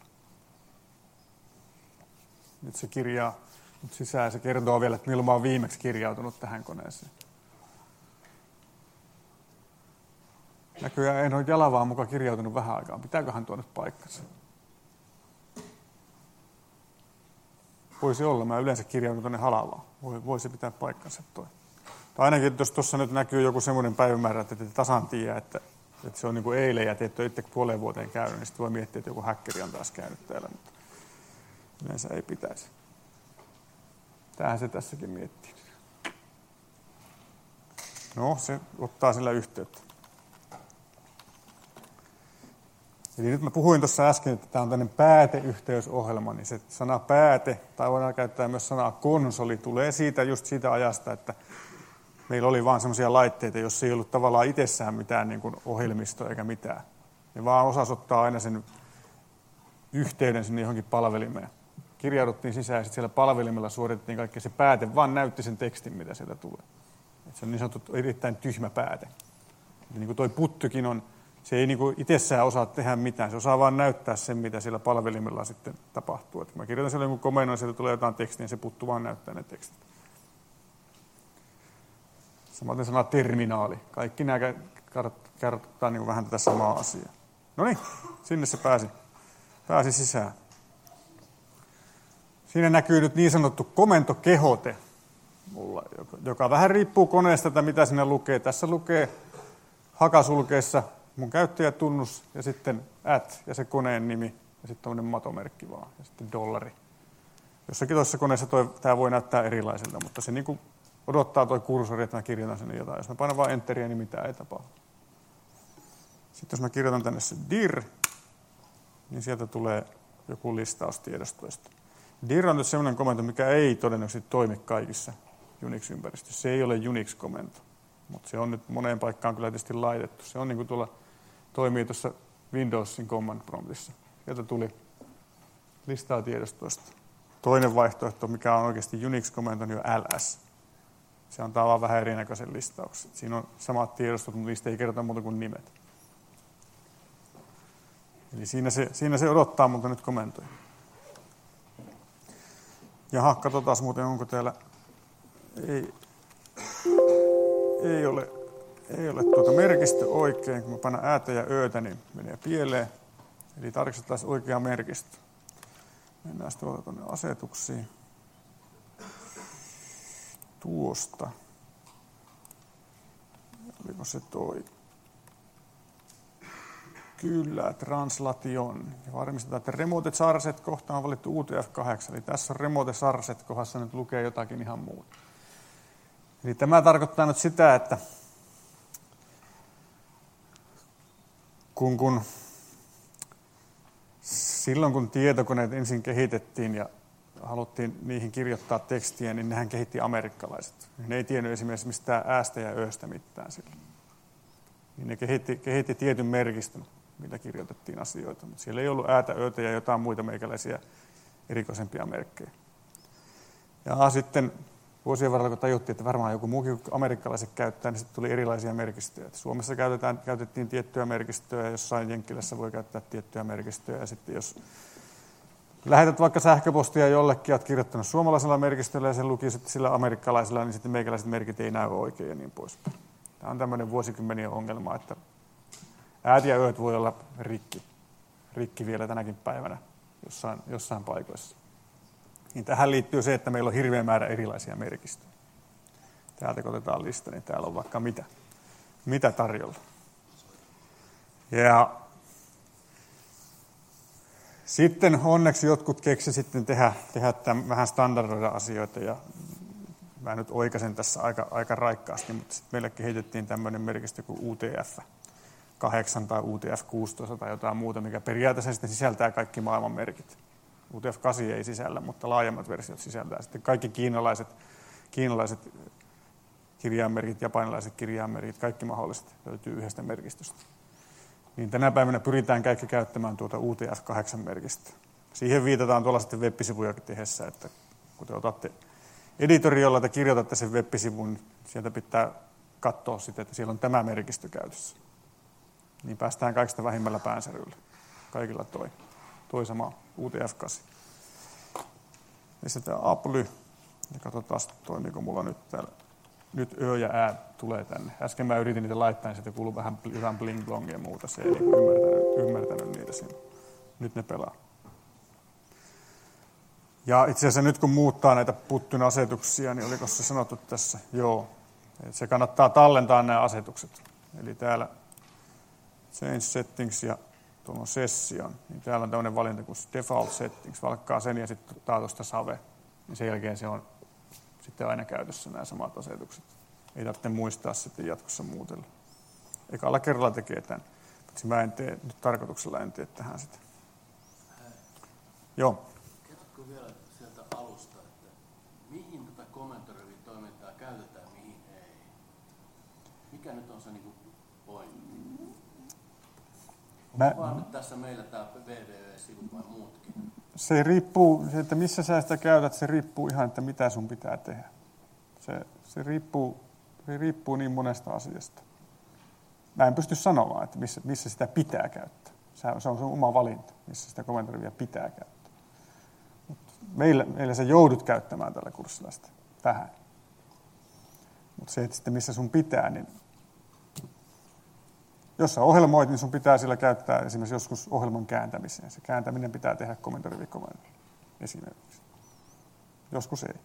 Nyt se kirjaa nyt sisään ja se kertoo vielä, että milloin mä oon viimeksi kirjautunut tähän koneeseen. Näköjään en ole Jalavaan mukaan kirjautunut vähän aikaa. Pitääköhän tuo nyt paikkansa? Voisi olla. Mä yleensä kirjaudun tuonne Halavaan. Voi se pitää paikkansa toi. Tai ainakin, jos tuossa nyt näkyy joku semmoinen päivämäärä, että te tasan tiedä, että se on niin kuin eilen ja te ette ole itse puoleen vuoteen käynyt, niin sitten voi miettiä, että joku häkkeri on taas käynyt täällä. Mutta yleensä ei pitäisi. Tämähän se tässäkin miettii. No, se ottaa sillä yhteyttä. Eli nyt mä puhuin tuossa äsken, että tämä on tämmöinen pääteyhteysohjelma, niin se sana pääte, tai voidaan käyttää myös sanaa konsoli, tulee just siitä ajasta, että meillä oli vaan sellaisia laitteita, joissa ei ollut tavallaan itsessään mitään niin kuin ohjelmistoa eikä mitään. Ne vaan osasi ottaa aina sen yhteyden sinne johonkin palvelimeen. Kirjauduttiin sisään ja sitten siellä palvelimella suoritettiin kaikki. Se pääte vaan näytti sen tekstin, mitä sieltä tulee. Et se on niin sanottu erittäin tyhmä pääte. Niin kuin toi puttykin on, se ei niin kuin itsessään osaa tehdä mitään. Se osaa vaan näyttää sen, mitä siellä palvelimella sitten tapahtuu. Et kun mä kirjoitan siellä jonkun komennon ja sieltä tulee jotain tekstiä, niin se puttu vaan näyttää ne tekstit. Samaten sana terminaali. Kaikki nämä kertoo niin vähän tätä samaa asiaa. No niin, sinne se pääsi sisään. Siinä näkyy nyt niin sanottu komentokehote, mulla, joka vähän riippuu koneesta, että mitä sinne lukee. Tässä lukee hakasulkeessa mun käyttäjätunnus ja sitten @ ja se koneen nimi ja sitten tämmöinen matomerkki vaan ja sitten dollari. Jossakin tuossa koneessa tämä voi näyttää erilaiselta, mutta se niin odottaa tuo kursori, että mä kirjoitan sinne jotain. Jos mä painan vaan enteriä, niin mitään ei tapahdu. Sitten jos mä kirjoitan tänne se dir, niin sieltä tulee joku listaus tiedostoista. Dir on nyt sellainen komento, mikä ei todennäköisesti toimi kaikissa Unix-ympäristöissä. Se ei ole Unix-komento, mutta se on nyt moneen paikkaan kyllä tietysti laitettu. Se on niin kuin tuolla toimii tuossa Windowsin command promptissa. Sieltä tuli listaa tiedostoista. Toinen vaihtoehto, mikä on oikeasti Unix-komento, niin on ls. Se antaa vaan vähän erinäköisen listauksen. Siinä on samat tiedostot, mutta niistä ei kerrota muuta kuin nimet. Eli siinä se odottaa multa nyt komentoja. Jaha, katsotaan muuten, onko täällä... Ei ole merkistö oikein. Kun mä painan äätä ja öötä, niin menee pieleen. Eli tarkistetaan oikea merkistö. Mennään sitten tuonne asetuksiin. Tuosta. Oliko se toi? Kyllä, translation. Ja varmistetaan, että remote charset kohta on valittu UTF-8. Eli tässä on remote charset kohdassa nyt lukee jotakin ihan muuta. Eli tämä tarkoittaa nyt sitä, että silloin kun tietokoneet ensin kehitettiin ja haluttiin niihin kirjoittaa tekstiä, niin nehän kehitti amerikkalaiset. Ne ei tiennyt esimerkiksi mistään äästä ja ööstä mitään silloin. Niin ne kehitti tietyn merkistön, millä kirjoitettiin asioita. Mutta siellä ei ollut äätä, öötä ja jotain muita meikäläisiä erikoisempia merkkejä. Ja sitten vuosien varrella, kun tajuttiin, että varmaan joku muukin amerikkalaiset käyttää, niin sitten tuli erilaisia merkistöjä. Suomessa käytettiin tiettyä merkistöä, jossain Jenkkilässä voi käyttää tiettyä merkistöä. Ja sitten jos lähetät vaikka sähköpostia jollekin, olet kirjoittanut suomalaisella merkistöllä ja sen luki sitten sillä amerikkalaisella, niin sitten meikäläiset merkit ei näy oikein ja niin poispäin. Tämä on tämmöinen vuosikymmenien ongelma, että äät ja ööt voi olla rikki vielä tänäkin päivänä jossain paikoissa. Niin tähän liittyy se, että meillä on hirveä määrä erilaisia merkistöjä. Täältä kun otetaan lista, niin täällä on vaikka mitä tarjolla. Ja sitten onneksi jotkut keksi sitten tehdä vähän standardoida asioita ja mä nyt oikaisen tässä aika raikkaasti, mutta sitten meille kehitettiin tämmöinen merkistö kuin UTF-8 tai UTF-16 tai jotain muuta, mikä periaatteessa sitten sisältää kaikki maailman merkit. UTF-8 ei sisällä, mutta laajemmat versiot sisältää. Sitten kaikki kiinalaiset kirjainmerkit, japanilaiset kirjainmerkit, kaikki mahdolliset löytyy yhdestä merkistöstä. Niin tänä päivänä pyritään kaikki käyttämään tuota UTF-8-merkistöä. Siihen viitataan tuolla sitten web-sivuja tehdessä, että kun te otatte editori, jolla te kirjoitatte sen web-sivun, sieltä pitää katsoa sitten, että siellä on tämä merkistö käytössä. Niin päästään kaikista vähimmällä päänsäryllä. Kaikilla toi sama UTF-8. Ja sitten tämä Apple, ja katsotaan, toimiiko mulla nyt täällä. Nyt ö ja ä tulee tänne. Äsken mä yritin niitä laittaa, niin sitten kuului vähän jotain bling-blongia ja muuta. Se ei ymmärtänyt niitä siinä. Nyt ne pelaa. Ja itse asiassa nyt kun muuttaa näitä puttyn asetuksia, niin oliko se sanottu tässä? Joo. Et se kannattaa tallentaa nämä asetukset. Eli täällä change settings ja tuolla session. Niin täällä on tämmöinen valinta kuin default settings. Valkkaa sen ja sitten ottaa tuosta save. Niin sen jälkeen se on sitten aina käytössä nämä samat asetukset. Ei tarvitse muistaa sitten jatkossa muutella. Ekalla kerralla tekee tämän. Mutta mä en tee, nyt tarkoituksella en tee tähän sitä. Joo. Kerrotko vielä sieltä alusta, että mihin tätä komentorivin toimintaa käytetään, mihin ei? Mikä nyt on se niinku pointti? Mä- Vaan nyt tässä meillä tämä VVV-sivu vai muutkin? Se riippuu, että missä sä sitä käytät, se riippuu ihan, että mitä sun pitää tehdä. Se riippuu niin monesta asiasta. Mä en pysty sanomaan, että missä sitä pitää käyttää. Se on sun oma valinta, missä sitä komentorivia pitää käyttää. Meillä sä joudut käyttämään tällä kurssilla sitä vähän. Mutta se, että sitten missä sun pitää, niin jos sä ohjelmoit, niin sun pitää sillä käyttää esimerkiksi joskus ohjelman kääntämiseen. Se kääntäminen pitää tehdä komentorivikomennolla esimerkiksi. Joskus ei.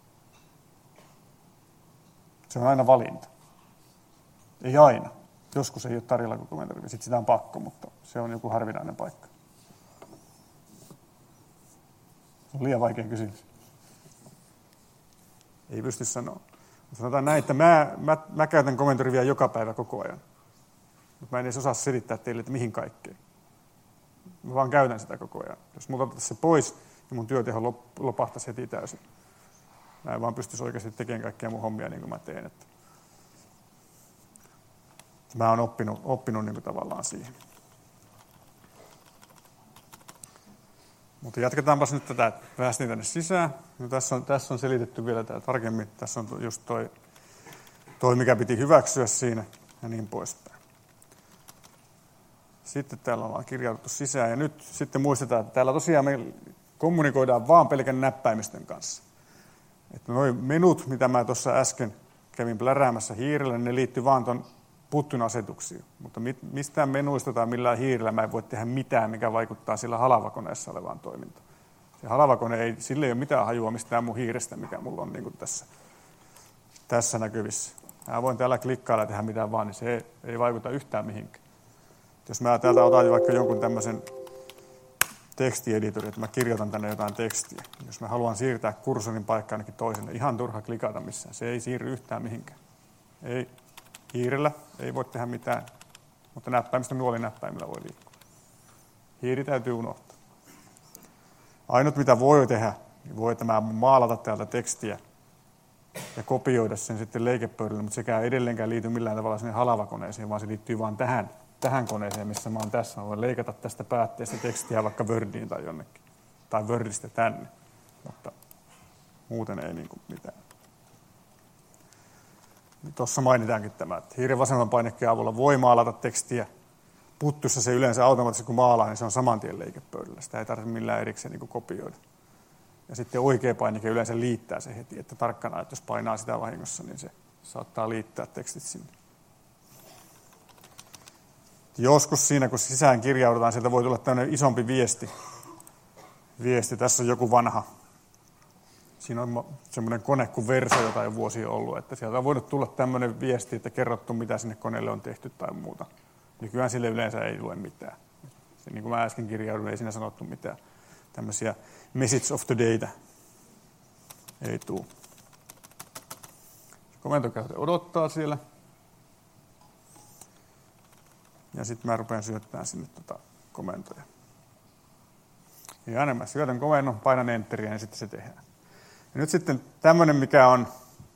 Se on aina valinta. Ei aina. Joskus ei ole tarjolla kuin komentorivi. Sitten sitä on pakko, mutta se on joku harvinainen paikka. Se on liian vaikea kysymys. Ei pysty sanoa. Sanotaan näin, että mä käytän komentoriviä joka päivä koko ajan. Mutta mä en edes osaa selittää teille, että mihin kaikkeen. Mä vaan käytän sitä koko ajan. Jos multa otettaisiin se pois, niin mun työteho lopahtaisi heti täysin. Mä en vaan pystyisi oikeasti tekemään kaikkia mun hommia niin kuin mä teen. Että mä oon oppinut niin kuin tavallaan siihen. Mutta jatketaanpas nyt tätä, päästiin tänne sisään. No, tässä on selitetty vielä tämä tarkemmin. Tässä on just toi, mikä piti hyväksyä siinä ja niin poispäin. Sitten täällä ollaan kirjoitettu sisään ja nyt sitten muistetaan, että täällä tosiaan me kommunikoidaan vaan pelkän näppäimistön kanssa. Että nuo menut, mitä mä tuossa äsken kävin pläräämässä hiirellä, niin ne liittyy vaan tuon puttun asetuksiin. Mutta mistään menuista tai millään hiirellä mä en voi tehdä mitään, mikä vaikuttaa sillä halavakoneessa olevaan toimintaan. Se halavakone sille ei ole mitään hajua mistään mun hiirestä, mikä mulla on niin kuin tässä näkyvissä. Mä voin täällä klikkailla ja tehdä mitään vaan, niin se ei vaikuta yhtään mihinkään. Jos mä täältä otan vaikka jonkun tämmöisen tekstieditorin, että mä kirjoitan tänne jotain tekstiä. Jos mä haluan siirtää kursorin paikkaan ainakin toiselle, ihan turha klikata missään. Se ei siirry yhtään mihinkään. Ei. Hiirellä ei voi tehdä mitään, mutta näppäimistä nuolinäppäimillä voi liikkua. Hiiri täytyy unohtaa. Ainut mitä voi tehdä, niin voi tämä maalata täältä tekstiä ja kopioida sen sitten leikepöydälle, mutta sekään ei edelleenkään liity millään tavalla sinne halavakoneeseen, vaan se liittyy vaan tähän koneeseen, missä mä oon tässä. Mä voin leikata tästä päätteestä tekstiä vaikka Wordiin tai jonnekin. Tai Wordista tänne, mutta muuten ei niin kuin mitään. Tuossa mainitaankin tämä, että hiiren vasemman painekkeen avulla voi maalata tekstiä. Puttussa se yleensä automaattisesti kun maalaa, niin se on saman tien leikepöydällä. Sitä ei tarvitse millään erikseen niin kuin kopioida. Ja sitten oikea painike yleensä liittää se heti, että tarkkana, että jos painaa sitä vahingossa, niin se saattaa liittää tekstit sinne. Joskus siinä, kun sisään kirjaudutaan, sieltä voi tulla tämmöinen isompi viesti. Tässä on joku vanha. Siinä on semmoinen kone kuin Verso, jota ei vuosia ollut. Että sieltä on voinut tulla tämmöinen viesti, että kerrottu, mitä sinne koneelle on tehty tai muuta. Nykyään sille yleensä ei lue mitään. Se, niin kuin mä äsken kirjaudun, ei siinä sanottu mitään. Tämmöisiä message of the data ei tule. Komentokäyte odottaa siellä. Ja sitten mä rupean syöttämään sinne komentoja. Ja aina mä syötän komennon, painan enteriä ja sitten se tehdään. Ja nyt sitten tämmöinen, mikä on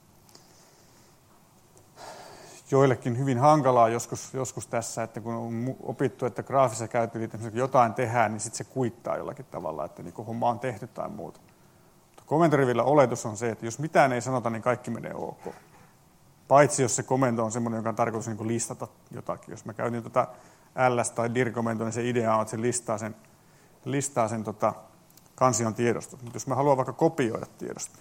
joillekin hyvin hankalaa joskus tässä, että kun on opittu, että graafisessa käyttöliittymisessä jotain tehdään, niin sitten se kuittaa jollakin tavalla, että niin homma on tehty tai muuta. Mutta komentorivillä oletus on se, että jos mitään ei sanota, niin kaikki menee ok. Paitsi jos se komento on semmoinen, joka on tarkoitus niin listata jotakin. Jos mä käytin ls- tai dir-komentoa, niin se idea on, että se listaa sen kansion tiedostot. Mutta jos mä haluan vaikka kopioida tiedosta.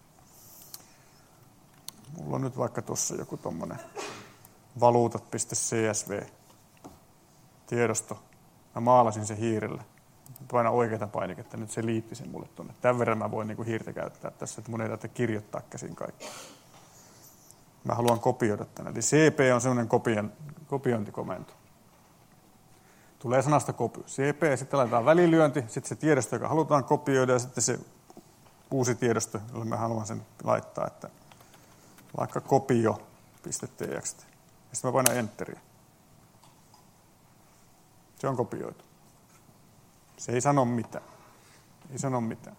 Mulla on nyt vaikka tuossa joku tommonen valuutat.csv tiedosto. Mä maalasin sen hiirellä. Painan oikeata painiketta, nyt se liitti sen mulle tuonne. Tämän verran mä voin hiirtä käyttää tässä, että mun ei tarvitse kirjoittaa käsin kaikki. Mä haluan kopioida tänne. Eli CP on semmoinen kopiointikomento. Tulee sanasta copy. CP, sitten laitetaan välilyönti, sitten se tiedosto, joka halutaan kopioida, ja sitten se uusi tiedosto, jolle mä haluan sen laittaa, että vaikka kopio.txt. Ja sitten mä painan enteriä. Se on kopioitu. Se ei sano mitään. Ei sano mitään.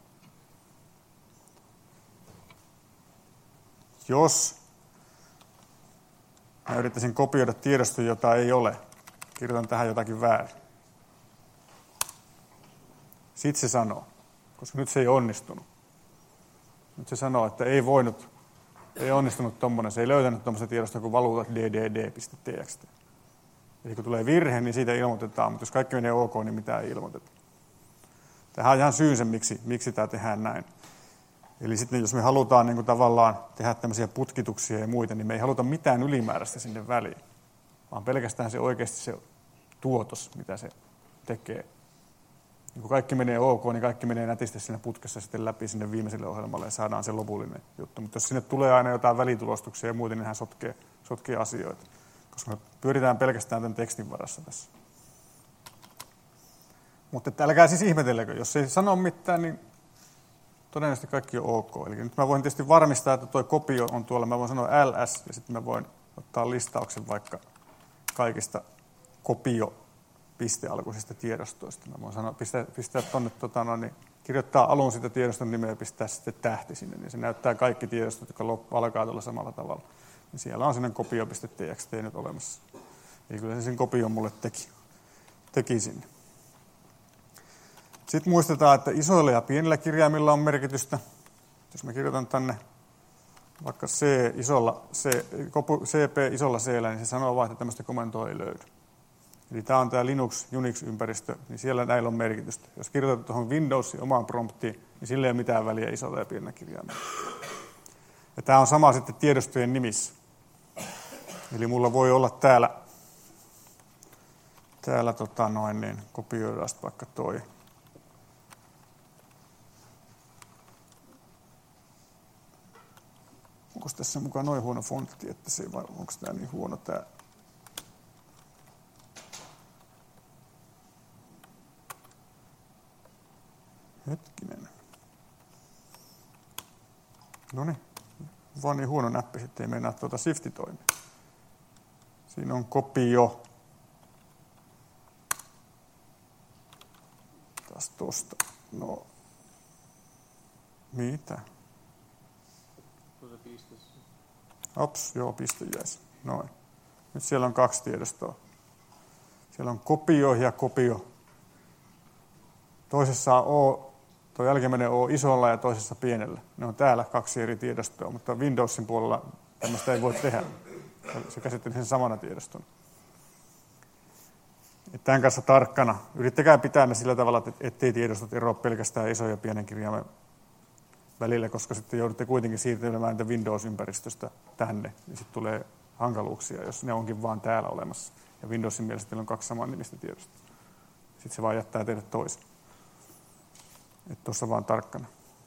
Mä yrittäisin kopioida tiedostoa, jota ei ole. Kirjoitan tähän jotakin väärin. Sitten se sanoo, koska nyt se ei onnistunut. Nyt se sanoo, että ei onnistunut tommonen. Se ei löytänyt tommoista tiedostoa kuin valuutat ddd.txt. Eli kun tulee virhe, niin siitä ilmoitetaan, mutta jos kaikki menee ok, niin mitään ei ilmoiteta. Tähän on ihan syynsä, miksi tämä tehdään näin. Eli sitten jos me halutaan niin kuin tavallaan tehdä tämmöisiä putkituksia ja muita, niin me ei haluta mitään ylimääräistä sinne väliin, vaan pelkästään se oikeasti se tuotos, mitä se tekee. Niin kun kaikki menee ok, niin kaikki menee nätisti siinä putkessa sitten läpi sinne viimeiselle ohjelmalle ja saadaan se lopullinen juttu. Mutta jos sinne tulee aina jotain välitulostuksia ja muuten, niin hän sotkee asioita. Koska me pyöritään pelkästään tämän tekstin varassa tässä. Mutta älkää siis ihmetellekö, jos ei sano mitään, niin todennäköisesti kaikki on ok. Eli nyt mä voin tietysti varmistaa, että tuo kopio on tuolla. Mä voin sanoa ls ja sitten mä voin ottaa listauksen vaikka kaikista kopio-pistealkuisista tiedostoista. Mä voin sanoa, pistää tuonne, niin kirjoittaa alun sitä tiedoston nimeä ja pistää sitten tähti sinne. Niin se näyttää kaikki tiedostot, jotka alkaa tuolla samalla tavalla. Ja siellä on sinne kopio.txt nyt olemassa. Eli kyllä se sen kopion mulle teki sinne. Sitten muistetaan, että isoilla ja pienillä kirjaimilla on merkitystä. Jos mä kirjoitan tänne vaikka CP isolla C:llä, niin se sanoo vaan, että tämmöistä komentoa ei löydy. Eli tämä on tämä Linux-Unix-ympäristö, niin siellä näillä on merkitystä. Jos kirjoitat tuohon Windowsin omaan promptiin, niin sillä ei ole mitään väliä isolla ja pienillä kirjaimilla. Ja tämä on sama sitten tiedostojen nimissä. Eli mulla voi olla täällä kopioidaan vaikka toi. Onko tässä mukaan noin huono fontti, että se, vai onko tämä niin huono tämä? Hetkinen. Noniin. Vaan niin huono näppi, ettei meinaa shifti toimia. Siinä on kopio. Taas tosta. No. Mitä? Ops, joo, piste jäisi. Noin. Nyt siellä on 2 tiedostoa. Siellä on kopio ja kopio. Toisessa on tuo jälkimmäinen O isolla ja toisessa pienellä. Ne on täällä 2 eri tiedostoa, mutta Windowsin puolella tämmöistä ei voi tehdä. Se käsitteli sen samana tiedostona. Tämän kanssa tarkkana. Yrittäkää pitää ne sillä tavalla, ettei tiedostot eroa pelkästään ison ja pienen kirjaimen välillä, koska sitten joudutte kuitenkin siirtelemään niitä Windows-ympäristöstä tänne, niin sitten tulee hankaluuksia, jos ne onkin vaan täällä olemassa. Ja Windowsin mielestä teillä on 2 saman nimistä tiedosta. Sitten se vaan jättää teille toisen. Että tuossa vaan tarkkana.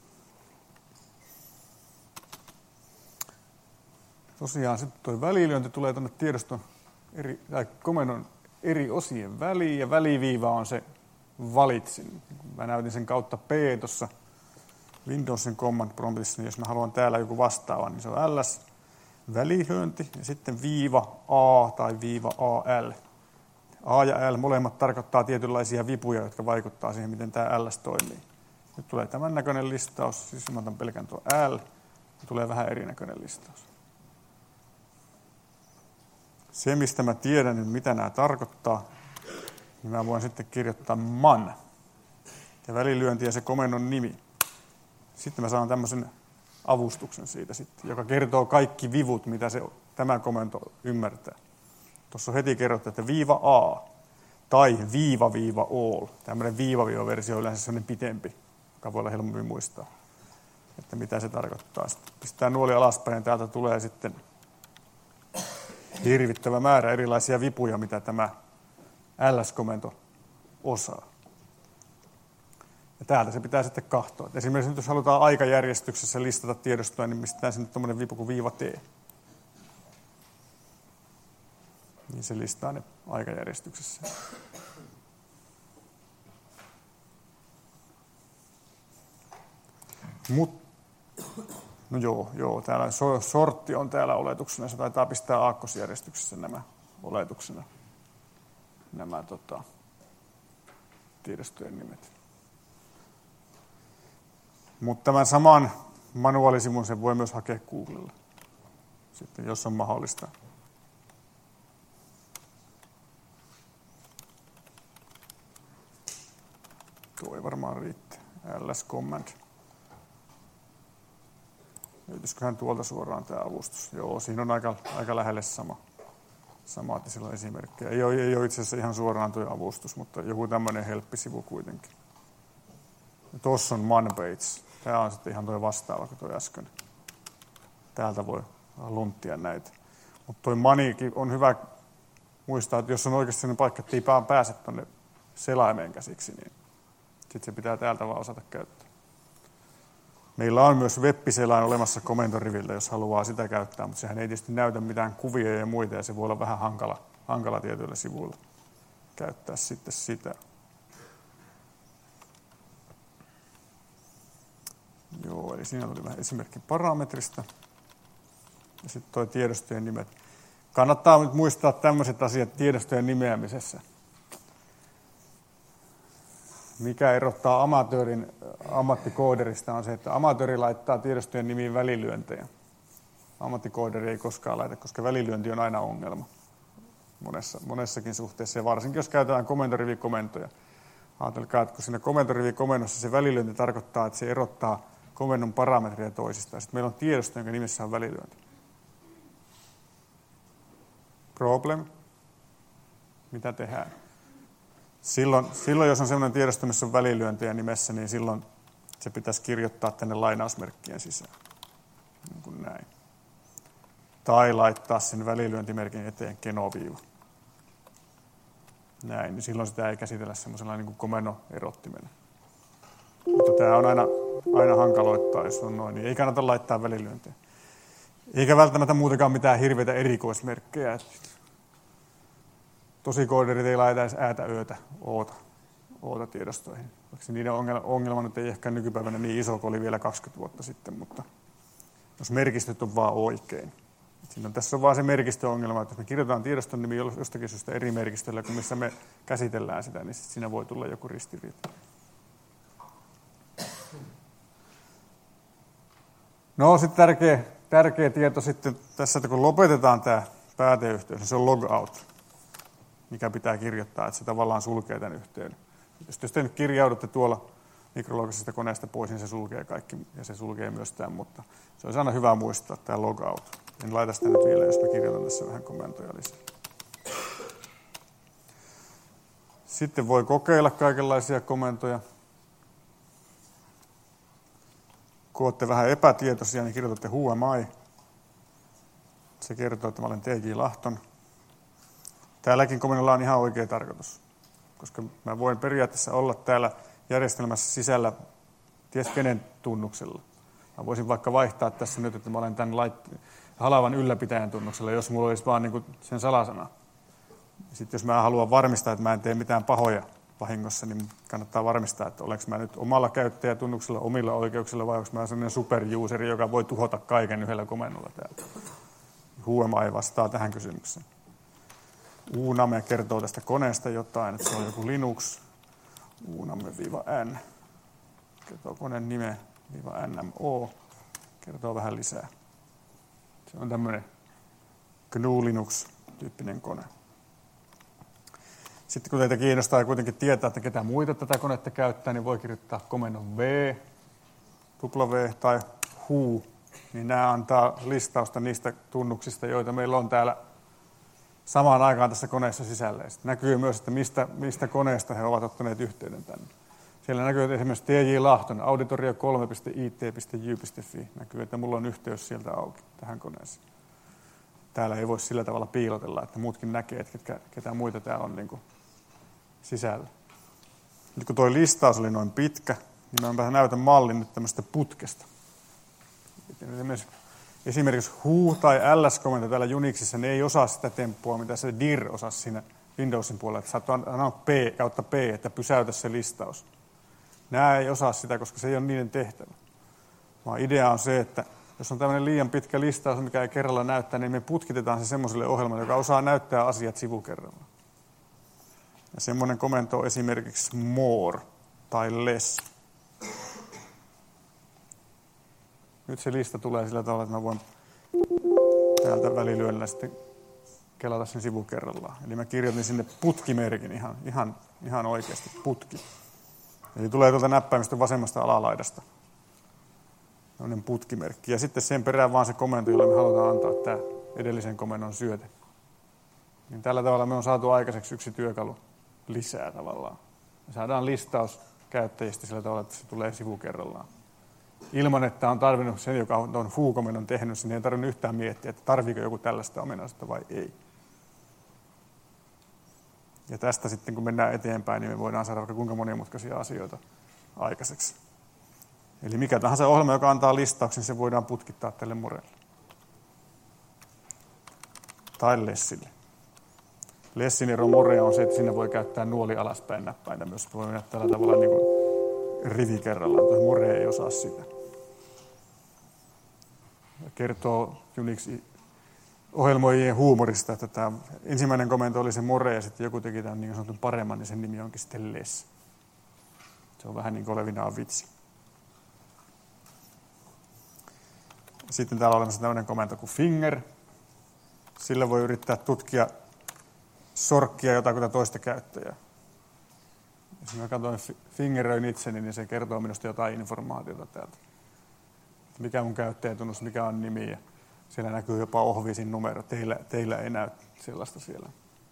Tosiaan sitten tuo välilyönti tulee tuonne tiedoston komennon eri osien väliin, ja väliviiva on se valitsin. Mä näytin sen kautta P tuossa Windowsin command promptissa, niin jos mä haluan täällä joku vastaava, niin se on ls välilyönti ja sitten viiva A tai viiva AL. A ja L molemmat tarkoittaa tietynlaisia vipuja, jotka vaikuttaa siihen, miten tämä ls toimii. Nyt tulee tämän näköinen listaus, siis mä otan pelkän tuo L, ja tulee vähän erinäköinen listaus. Se, mistä mä tiedän nyt, mitä nämä tarkoittaa, niin mä voin sitten kirjoittaa man. Ja välilyönti ja se komennon nimi. Sitten mä saan tämmöisen avustuksen siitä sitten, joka kertoo kaikki vivut, mitä tämä komento ymmärtää. Tuossa on heti kerrottu, että viiva A tai viiva all. Tämmöinen viiva-versio on yleensä sellainen pitempi, joka voi olla helpommin muistaa, että mitä se tarkoittaa. Sitten pistää nuoli alaspäin ja täältä tulee sitten hirvittävä määrä erilaisia vipuja, mitä tämä ls-komento osaa. Ja täältä se pitää sitten katsoa. Esimerkiksi nyt jos halutaan aikajärjestyksessä listata tiedostoa, niin pistetään sinne tuommoinen vipu kuin viiva T. Niin se listaa ne aikajärjestyksessä. No joo, täällä sortti on täällä oletuksena. Se taitaa pistää aakkosjärjestyksessä nämä oletuksena. Nämä tiedostojen nimet. Mutta tämän saman manuaalisivun sen voi myös hakea Googlella, sitten, jos on mahdollista. ls command. Löytyisiköhän tuolta suoraan tämä avustus? Joo, siinä on aika lähelle sama, että sillä on esimerkkejä. Ei ole itse asiassa ihan suoraan tuo avustus, mutta joku tämmöinen helppisivu kuitenkin. Tuossa on manpage. Tämä on sitten ihan tuo vastaava kuin tuo äsken. Täältä voi lunttia näitä. Mutta tuo manikin on hyvä muistaa, että jos on oikeasti sellainen paikka, että ei pääse tuonne selaimeen käsiksi, niin sitten se pitää täältä vaan osata käyttää. Meillä on myös web-selain olemassa komentoriviltä, jos haluaa sitä käyttää, mutta sehän ei tietysti näytä mitään kuvia ja muita, ja se voi olla vähän hankala tietyillä sivuilla käyttää sitten sitä. Joo, eli siinä tuli vähän esimerkki parametrista. Ja sitten tuo tiedostojen nimet. Kannattaa nyt muistaa tämmöiset asiat tiedostojen nimeämisessä. Mikä erottaa amatöörin ammattikooderista on se, että amatööri laittaa tiedostojen nimiin välilyöntejä. Ammattikooderi ei koskaan laita, koska välilyönti on aina ongelma monessakin suhteessa. Ja varsinkin jos käytetään komentorivikomentoja. Ajatelkaa, että kun siinä komentorivikomennossa se välilyönti tarkoittaa, että se erottaa komennon parametreja toisistaan. Sitten meillä on tiedosto, jonka nimessä on välilyönti. Problem. Mitä tehdään? Silloin, jos on sellainen tiedosto, missä on välilyöntejä nimessä, niin silloin se pitäisi kirjoittaa tänne lainausmerkkien sisään. Niin kuin näin. Tai laittaa sen välilyöntimerkin eteen kenoviiva. Näin, niin silloin sitä ei käsitellä semmoisella niin kuin komennon erottimella. Mutta tämä on aina hankaloittaa, jos on noin, niin ei kannata laittaa välilyöntejä. Eikä välttämättä muutenkaan mitään hirveitä erikoismerkkejä. Tosikooderit ei laita edes äätä, öötä, oota tiedostoihin. Vaikka niiden ongelma nyt ei ehkä nykypäivänä niin iso kuin oli vielä 20 vuotta sitten, mutta jos merkistöt on vaan oikein. Tässä on vaan se merkistöongelma, että jos me kirjoitetaan tiedoston nimi jostakin syystä eri merkistöllä kuin missä me käsitellään sitä, niin siinä voi tulla joku ristiriita. No sitten tärkeä tieto sitten tässä, että kun lopetetaan tämä pääteyhteys, niin se on logout, mikä pitää kirjoittaa, että se tavallaan sulkee tämän yhteyden. Jos te nyt kirjaudutte tuolla mikrologisesta koneesta pois, niin se sulkee kaikki ja se sulkee myös tämän, mutta se on aina hyvä muistaa tämä logout. En laita sitä nyt vielä, jos mä kirjoitan tässä vähän komentoja lisää. Sitten voi kokeilla kaikenlaisia komentoja. Kun olette vähän epätietoisia, niin kirjoitatte who am I. Se kertoo, että mä olen T.J. Lahton. Täälläkin komennolla on ihan oikea tarkoitus, koska mä voin periaatteessa olla täällä järjestelmässä sisällä ties kenen tunnuksella. Mä voisin vaikka vaihtaa tässä nyt, että mä olen tämän halavan ylläpitäjän tunnuksella, jos mulla olisi vaan niin kuin sen salasana. Sitten jos mä haluan varmistaa, että mä en tee mitään pahoja vahingossa, niin kannattaa varmistaa, että olenko mä nyt omalla käyttäjätunnuksella, omilla oikeuksilla, vai onko mä sellainen superuseri, joka voi tuhota kaiken yhdellä komennolla täältä. Who am I vastaa tähän kysymykseen. Uname kertoo tästä koneesta jotain, että se on joku Linux. Uname-n. Kertoo koneen nime -nmo. Kertoo vähän lisää. Se on tämmöinen GNU Linux-tyyppinen kone. Sitten kun teitä kiinnostaa kuitenkin tietää, että ketä muita tätä konetta käyttää, niin voi kirjoittaa komennon W tai who, niin nämä antaa listausta niistä tunnuksista, joita meillä on täällä samaan aikaan tässä koneessa sisällä. Sitten näkyy myös, että mistä koneesta he ovat ottaneet yhteyden tänne. Siellä näkyy esimerkiksi T.J. Lahton, auditorio3.it.jy.fi. Näkyy, että mulla on yhteys sieltä auki tähän koneeseen. Täällä ei voi sillä tavalla piilotella, että muutkin näkee, että ketä muita täällä on niin kuin sisällä. Nyt kun tuo listaus oli noin pitkä, niin mä näytän mallin nyt tämmöistä putkesta. Esimerkiksi who tai ls-komento täällä Unixissa, ne ei osaa sitä temppua, mitä se dir osasi siinä Windowsin puolella, että saat antaa P, että pysäytä se listaus. Nämä ei osaa sitä, koska se ei ole niiden tehtävä. Vaan idea on se, että jos on tämmöinen liian pitkä listaus, mikä ei kerralla näyttää, niin me putkitetaan se semmoiselle ohjelmalle, joka osaa näyttää asiat sivukerralla. Ja semmoinen komento on esimerkiksi more tai less. Nyt se lista tulee sillä tavalla, että mä voin täältä välilyönnillä sitten kelata sen sivukerrallaan. Eli mä kirjoitin sinne putkimerkin ihan oikeasti putki. Eli tulee tuolta näppäimistön vasemmasta alalaidasta tämmöinen putkimerkki. Ja sitten sen perään vaan se komento, jolla me halutaan antaa tämä edellisen komennon syöte. Niin tällä tavalla me on saatu aikaiseksi yksi työkalu lisää tavallaan. Me saadaan listaus käyttäjistä sillä tavalla, että se tulee sivukerrallaan. Ilman, että on tarvinnut sen, joka on foo-komennon tehnyt, niin ei tarvinnut yhtään miettiä, että tarviiko joku tällaista ominaisuutta vai ei. Ja tästä sitten, kun mennään eteenpäin, niin me voidaan saada vaikka kuinka monimutkaisia asioita aikaiseksi. Eli mikä tahansa ohjelma, joka antaa listauksen, se voidaan putkittaa tälle Morelle. Tai Lessille. Lessin ero More on se, että sinne voi käyttää nuoli alaspäin näppäintä myös. Voi mennä tällä tavalla niin kuin rivi kerrallaan. Tuo More ei osaa sitä. Kertoo Unix-ohjelmoijien huumorista, että tämä ensimmäinen komento oli se More ja sitten joku teki tämän niin sanotun paremman, niin sen nimi onkin sitten Less. Se on vähän niin kuin olevinaan vitsi. Sitten täällä on olemassa tämmöinen komento kuin finger. Sillä voi yrittää tutkia, sorkkia jotakuta toista käyttäjää. Jos mä katsoin fingeröin itseni, niin se kertoo minusta jotain informaatiota täältä. Mikä mun käyttäjätunnus, mikä on nimi. Ja siellä näkyy jopa ohvisin numero. Teillä ei näy sellaista siellä.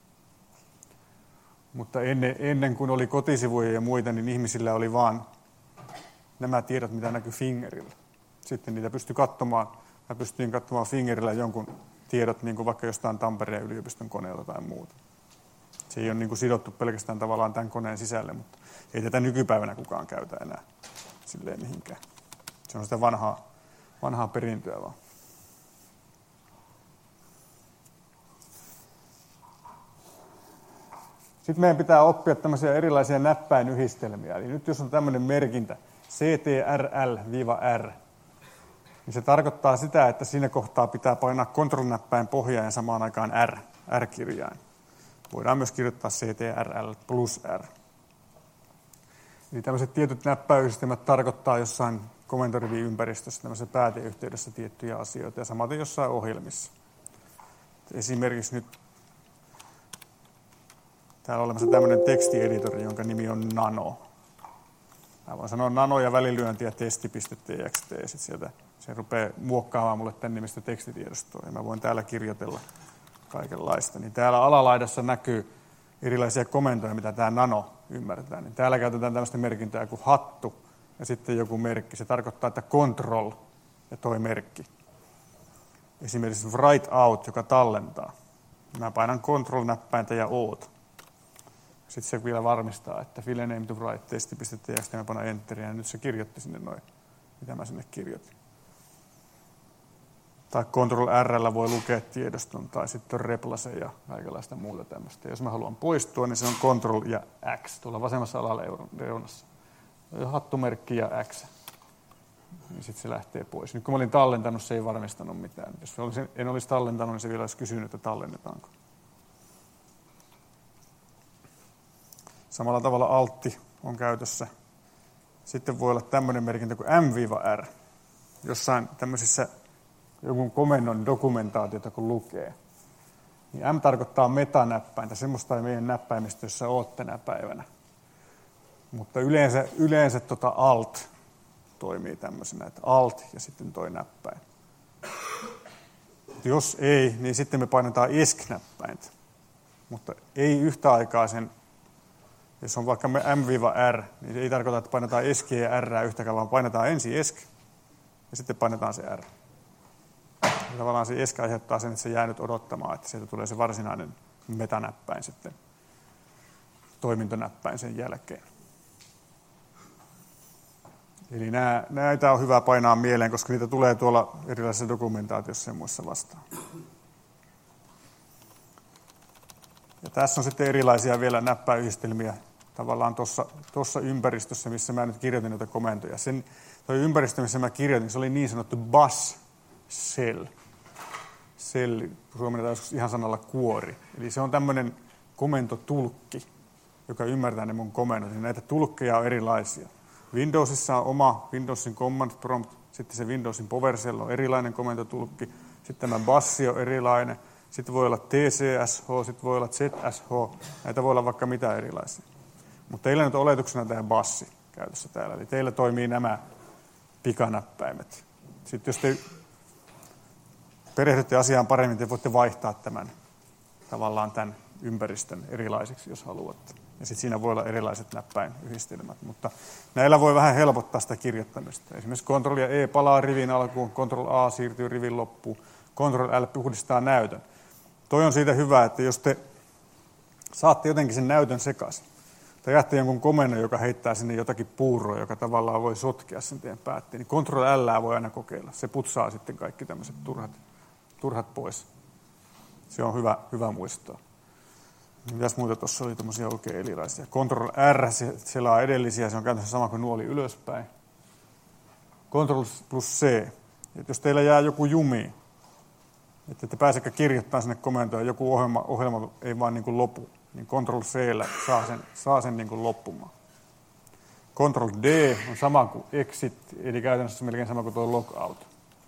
Mutta ennen kuin oli kotisivuja ja muita, niin ihmisillä oli vaan nämä tiedot, mitä näkyy fingerillä. Sitten niitä pystyi katsomaan. Mä pystyin katsomaan fingerillä jonkun tiedot, niin kuin vaikka jostain Tampereen yliopiston koneelta tai muuta. Se ei ole niin kuin sidottu pelkästään tavallaan tämän koneen sisälle, mutta ei tätä nykypäivänä kukaan käytä enää silleen mihinkään. Se on sitä vanhaa perintöä vaan. Sitten meidän pitää oppia tämmöisiä erilaisia näppäinyhdistelmiä. Eli nyt jos on tämmöinen merkintä CTRL-R, niin se tarkoittaa sitä, että siinä kohtaa pitää painaa Ctrl-näppäin pohjaan ja samaan aikaan R-kirjain. Voidaan myös kirjoittaa CTRL plus R. Eli tämmöiset tietyt näppäyhdistelmät tarkoittaa jossain komentoriviympäristössä, tämmöisessä pääteyhteydessä tiettyjä asioita ja samaten jossain ohjelmissa. Esimerkiksi nyt täällä on olemassa tämmöinen tekstieditori, jonka nimi on Nano. Mä voin sanoa Nano ja välilyönti ja testi.txt ja sitten sieltä se rupeaa muokkaamaan mulle tämän nimistä tekstitiedostoa ja mä voin täällä kirjoitella kaikenlaista. Niin täällä alalaidassa näkyy erilaisia komentoja, mitä tämä Nano ymmärtää. Niin täällä käytetään tämmöistä merkintää kuin hattu ja sitten joku merkki. Se tarkoittaa, että control ja toi merkki. Esimerkiksi write out, joka tallentaa. Mä painan control-näppäintä ja oot. Sitten se vielä varmistaa, että file name to write testi.txt ja mä panan enteriä ja nyt se kirjoitti sinne noin, mitä mä sinne kirjoitin. Tai Ctrl-R:llä voi lukea tiedoston tai sitten replace ja kaikenlaista muuta tämmöistä. Jos mä haluan poistua, niin se on Ctrl ja X tuolla vasemmassa alareunassa. Hattumerkki ja X. Niin sitten se lähtee pois. Nyt kun mä olin tallentanut, se ei varmistanut mitään. Jos en olisi tallentanut, niin se vielä olisi kysynyt, että tallennetaanko. Samalla tavalla altti on käytössä. Sitten voi olla tämmöinen merkintä kuin M-R. Jossain tämmöisissä jonkun komennon dokumentaatiota, kun lukee. Niin M tarkoittaa metanäppäintä. Semmoista ei meidän näppäimistössä ole tänä päivänä. Mutta yleensä alt toimii tämmöisenä, että alt ja sitten toi näppäin. Jos ei, niin sitten me painetaan ESC-näppäintä. Mutta ei yhtä aikaa sen, jos on vaikka M-R, niin se ei tarkoita, että painetaan ESC ja R yhtäkään, vaan painetaan ensin ESC ja sitten painetaan se R. Ja tavallaan se ESC aiheuttaa sen, että se jää nyt odottamaan, että sieltä tulee se varsinainen metanäppäin sitten, toimintonäppäin sen jälkeen. Eli näitä on hyvä painaa mieleen, koska niitä tulee tuolla erilaisissa dokumentaatiossa ja muissa vastaan. Ja tässä on sitten erilaisia vielä näppäyhdistelmiä tavallaan tuossa ympäristössä, missä mä nyt kirjoitin noita komentoja. Tuo ympäristö, missä mä kirjoitin, se oli niin sanottu bus shell. Selli, suomennetaan joskus ihan sanalla kuori. Eli se on tämmöinen komentotulkki, joka ymmärtää ne mun komennot. Ja näitä tulkkeja on erilaisia. Windowsissa on oma Windowsin command prompt, sitten se Windowsin PowerShell on erilainen komentotulkki, sitten tämä BASS on erilainen, sitten voi olla TCSH, sitten voi olla ZSH, näitä voi olla vaikka mitä erilaisia. Mutta teillä nyt on oletuksena tämä BASS käytössä täällä. Eli teillä toimii nämä pikanäppäimet. Sitten jos te perehdytte asiaan paremmin, te voitte vaihtaa tavallaan tämän ympäristön erilaisiksi, jos haluatte. Ja sitten siinä voi olla erilaiset näppäinyhdistelmät, mutta näillä voi vähän helpottaa sitä kirjoittamista. Esimerkiksi Ctrl ja E palaa rivin alkuun, Ctrl A siirtyy rivin loppuun, Ctrl L puhdistaa näytön. Toi on siitä hyvä, että jos te saatte jotenkin sen näytön sekaisin, tai jäätte jonkun komennon, joka heittää sinne jotakin puuroa, joka tavallaan voi sotkea sen teidän päätteen, niin Ctrl L voi aina kokeilla. Se putsaa sitten kaikki tämmöiset turhat pois. Se on hyvä muistaa. Mitäs muuta tuossa oli tämmöisiä oikein erilaisia. Ctrl R, se selaa edellisiä, se on käytännössä sama kuin nuoli ylöspäin. Ctrl plus C. Et jos teillä jää joku jumiin, että te pääsekään kirjoittamaan sinne komentoon ja joku ohjelma ei vaan niin kuin lopu, niin Ctrl C:llä saa sen niin kuin loppumaan. Ctrl D on sama kuin exit, eli käytännössä melkein sama kuin tuo logout.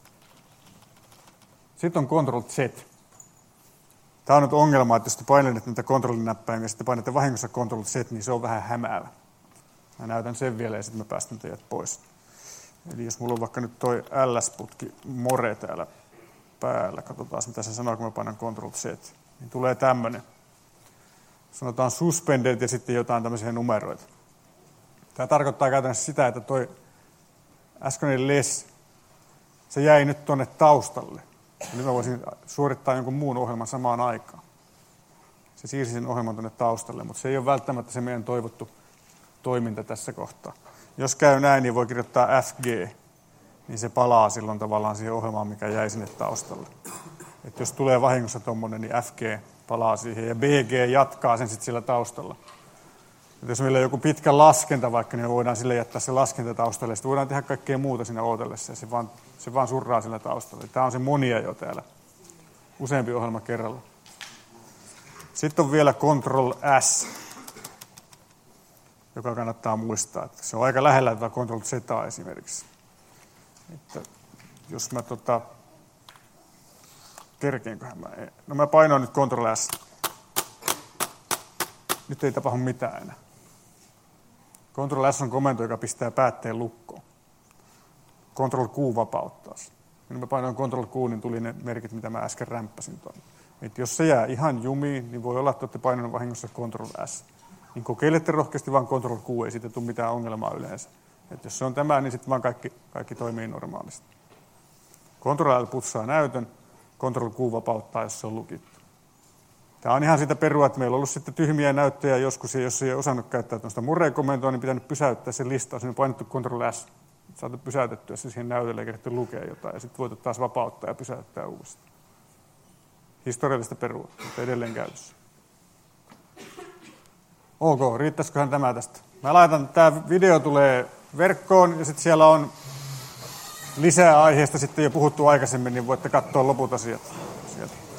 Sitten on Ctrl Z. Tämä on nyt ongelma, että jos te painatte näitä Ctrl-näppäimiä ja sitten painatte vahingossa Ctrl Z, niin se on vähän hämäävä. Mä näytän sen vielä ja sitten mä päästän teidät pois. Eli jos mulla on vaikka nyt toi LS-putki more täällä päällä, katsotaan mitä se sanoo, kun mä painan Ctrl Z, niin tulee tämmöinen. Sanotaan suspended ja sitten jotain tämmöisiä numeroita. Tämä tarkoittaa käytännössä sitä, että toi äskeinen less, se jäi nyt tuonne taustalle. Nyt mä voisin suorittaa jonkun muun ohjelman samaan aikaan. Se siirsi sen ohjelman tuonne taustalle, mutta se ei ole välttämättä se meidän toivottu toiminta tässä kohtaa. Jos käy näin, niin voi kirjoittaa FG, niin se palaa silloin tavallaan siihen ohjelmaan, mikä jäi sinne taustalle. Et jos tulee vahingossa tuommoinen, niin FG palaa siihen ja BG jatkaa sen sitten sillä taustalla. Et jos meillä on joku pitkä laskenta vaikka, niin me voidaan sille jättää se laskenta taustalle. Sitten voidaan tehdä kaikkea muuta siinä ootellessa ja se vaan surraa sillä taustalla. Tämä on se monia jo täällä. Useampi ohjelma kerralla. Sitten on vielä Ctrl S, joka kannattaa muistaa. Että se on aika lähellä tätä Ctrl Z esimerkiksi. Että jos mä kerkeenköhän mä en. No mä painoin nyt Ctrl S. Nyt ei tapahdu mitään enää. Ctrl S on komento, joka pistää päätteen lukkoon. Ctrl Q vapauttaa sen. Kun mä painoin Ctrl Q, niin tuli ne merkit, mitä mä äsken rämppäsin tuonne. Et jos se jää ihan jumiin, niin voi olla, että olette painanut vahingossa Ctrl S. Niin kokeilette rohkeasti vaan Ctrl Q, ei siitä tule mitään ongelmaa yleensä. Et jos se on tämä, niin sitten vaan kaikki toimii normaalisti. Ctrl L putsaa näytön, Ctrl Q vapauttaa, jos se on lukittu. Tämä on ihan siitä perua, että meillä on ollut sitten tyhmiä näyttöjä joskus, ja jos ei osannut käyttää tuosta murre-komentoa, niin pitänyt pysäyttää sen listaus, niin painettu Ctrl S. Saatte pysäytettyä se siihen näytölle ja kerätty lukea jotain, ja sitten voitte taas vapauttaa ja pysäyttää uudestaan. Historiallista perua, mutta edelleen käytössä. Ok, riittäisiköhän tämä tästä? Mä laitan, tämä video tulee verkkoon, ja sitten siellä on lisää aiheesta sitten jo puhuttu aikaisemmin, niin voitte katsoa loput asiat sieltä.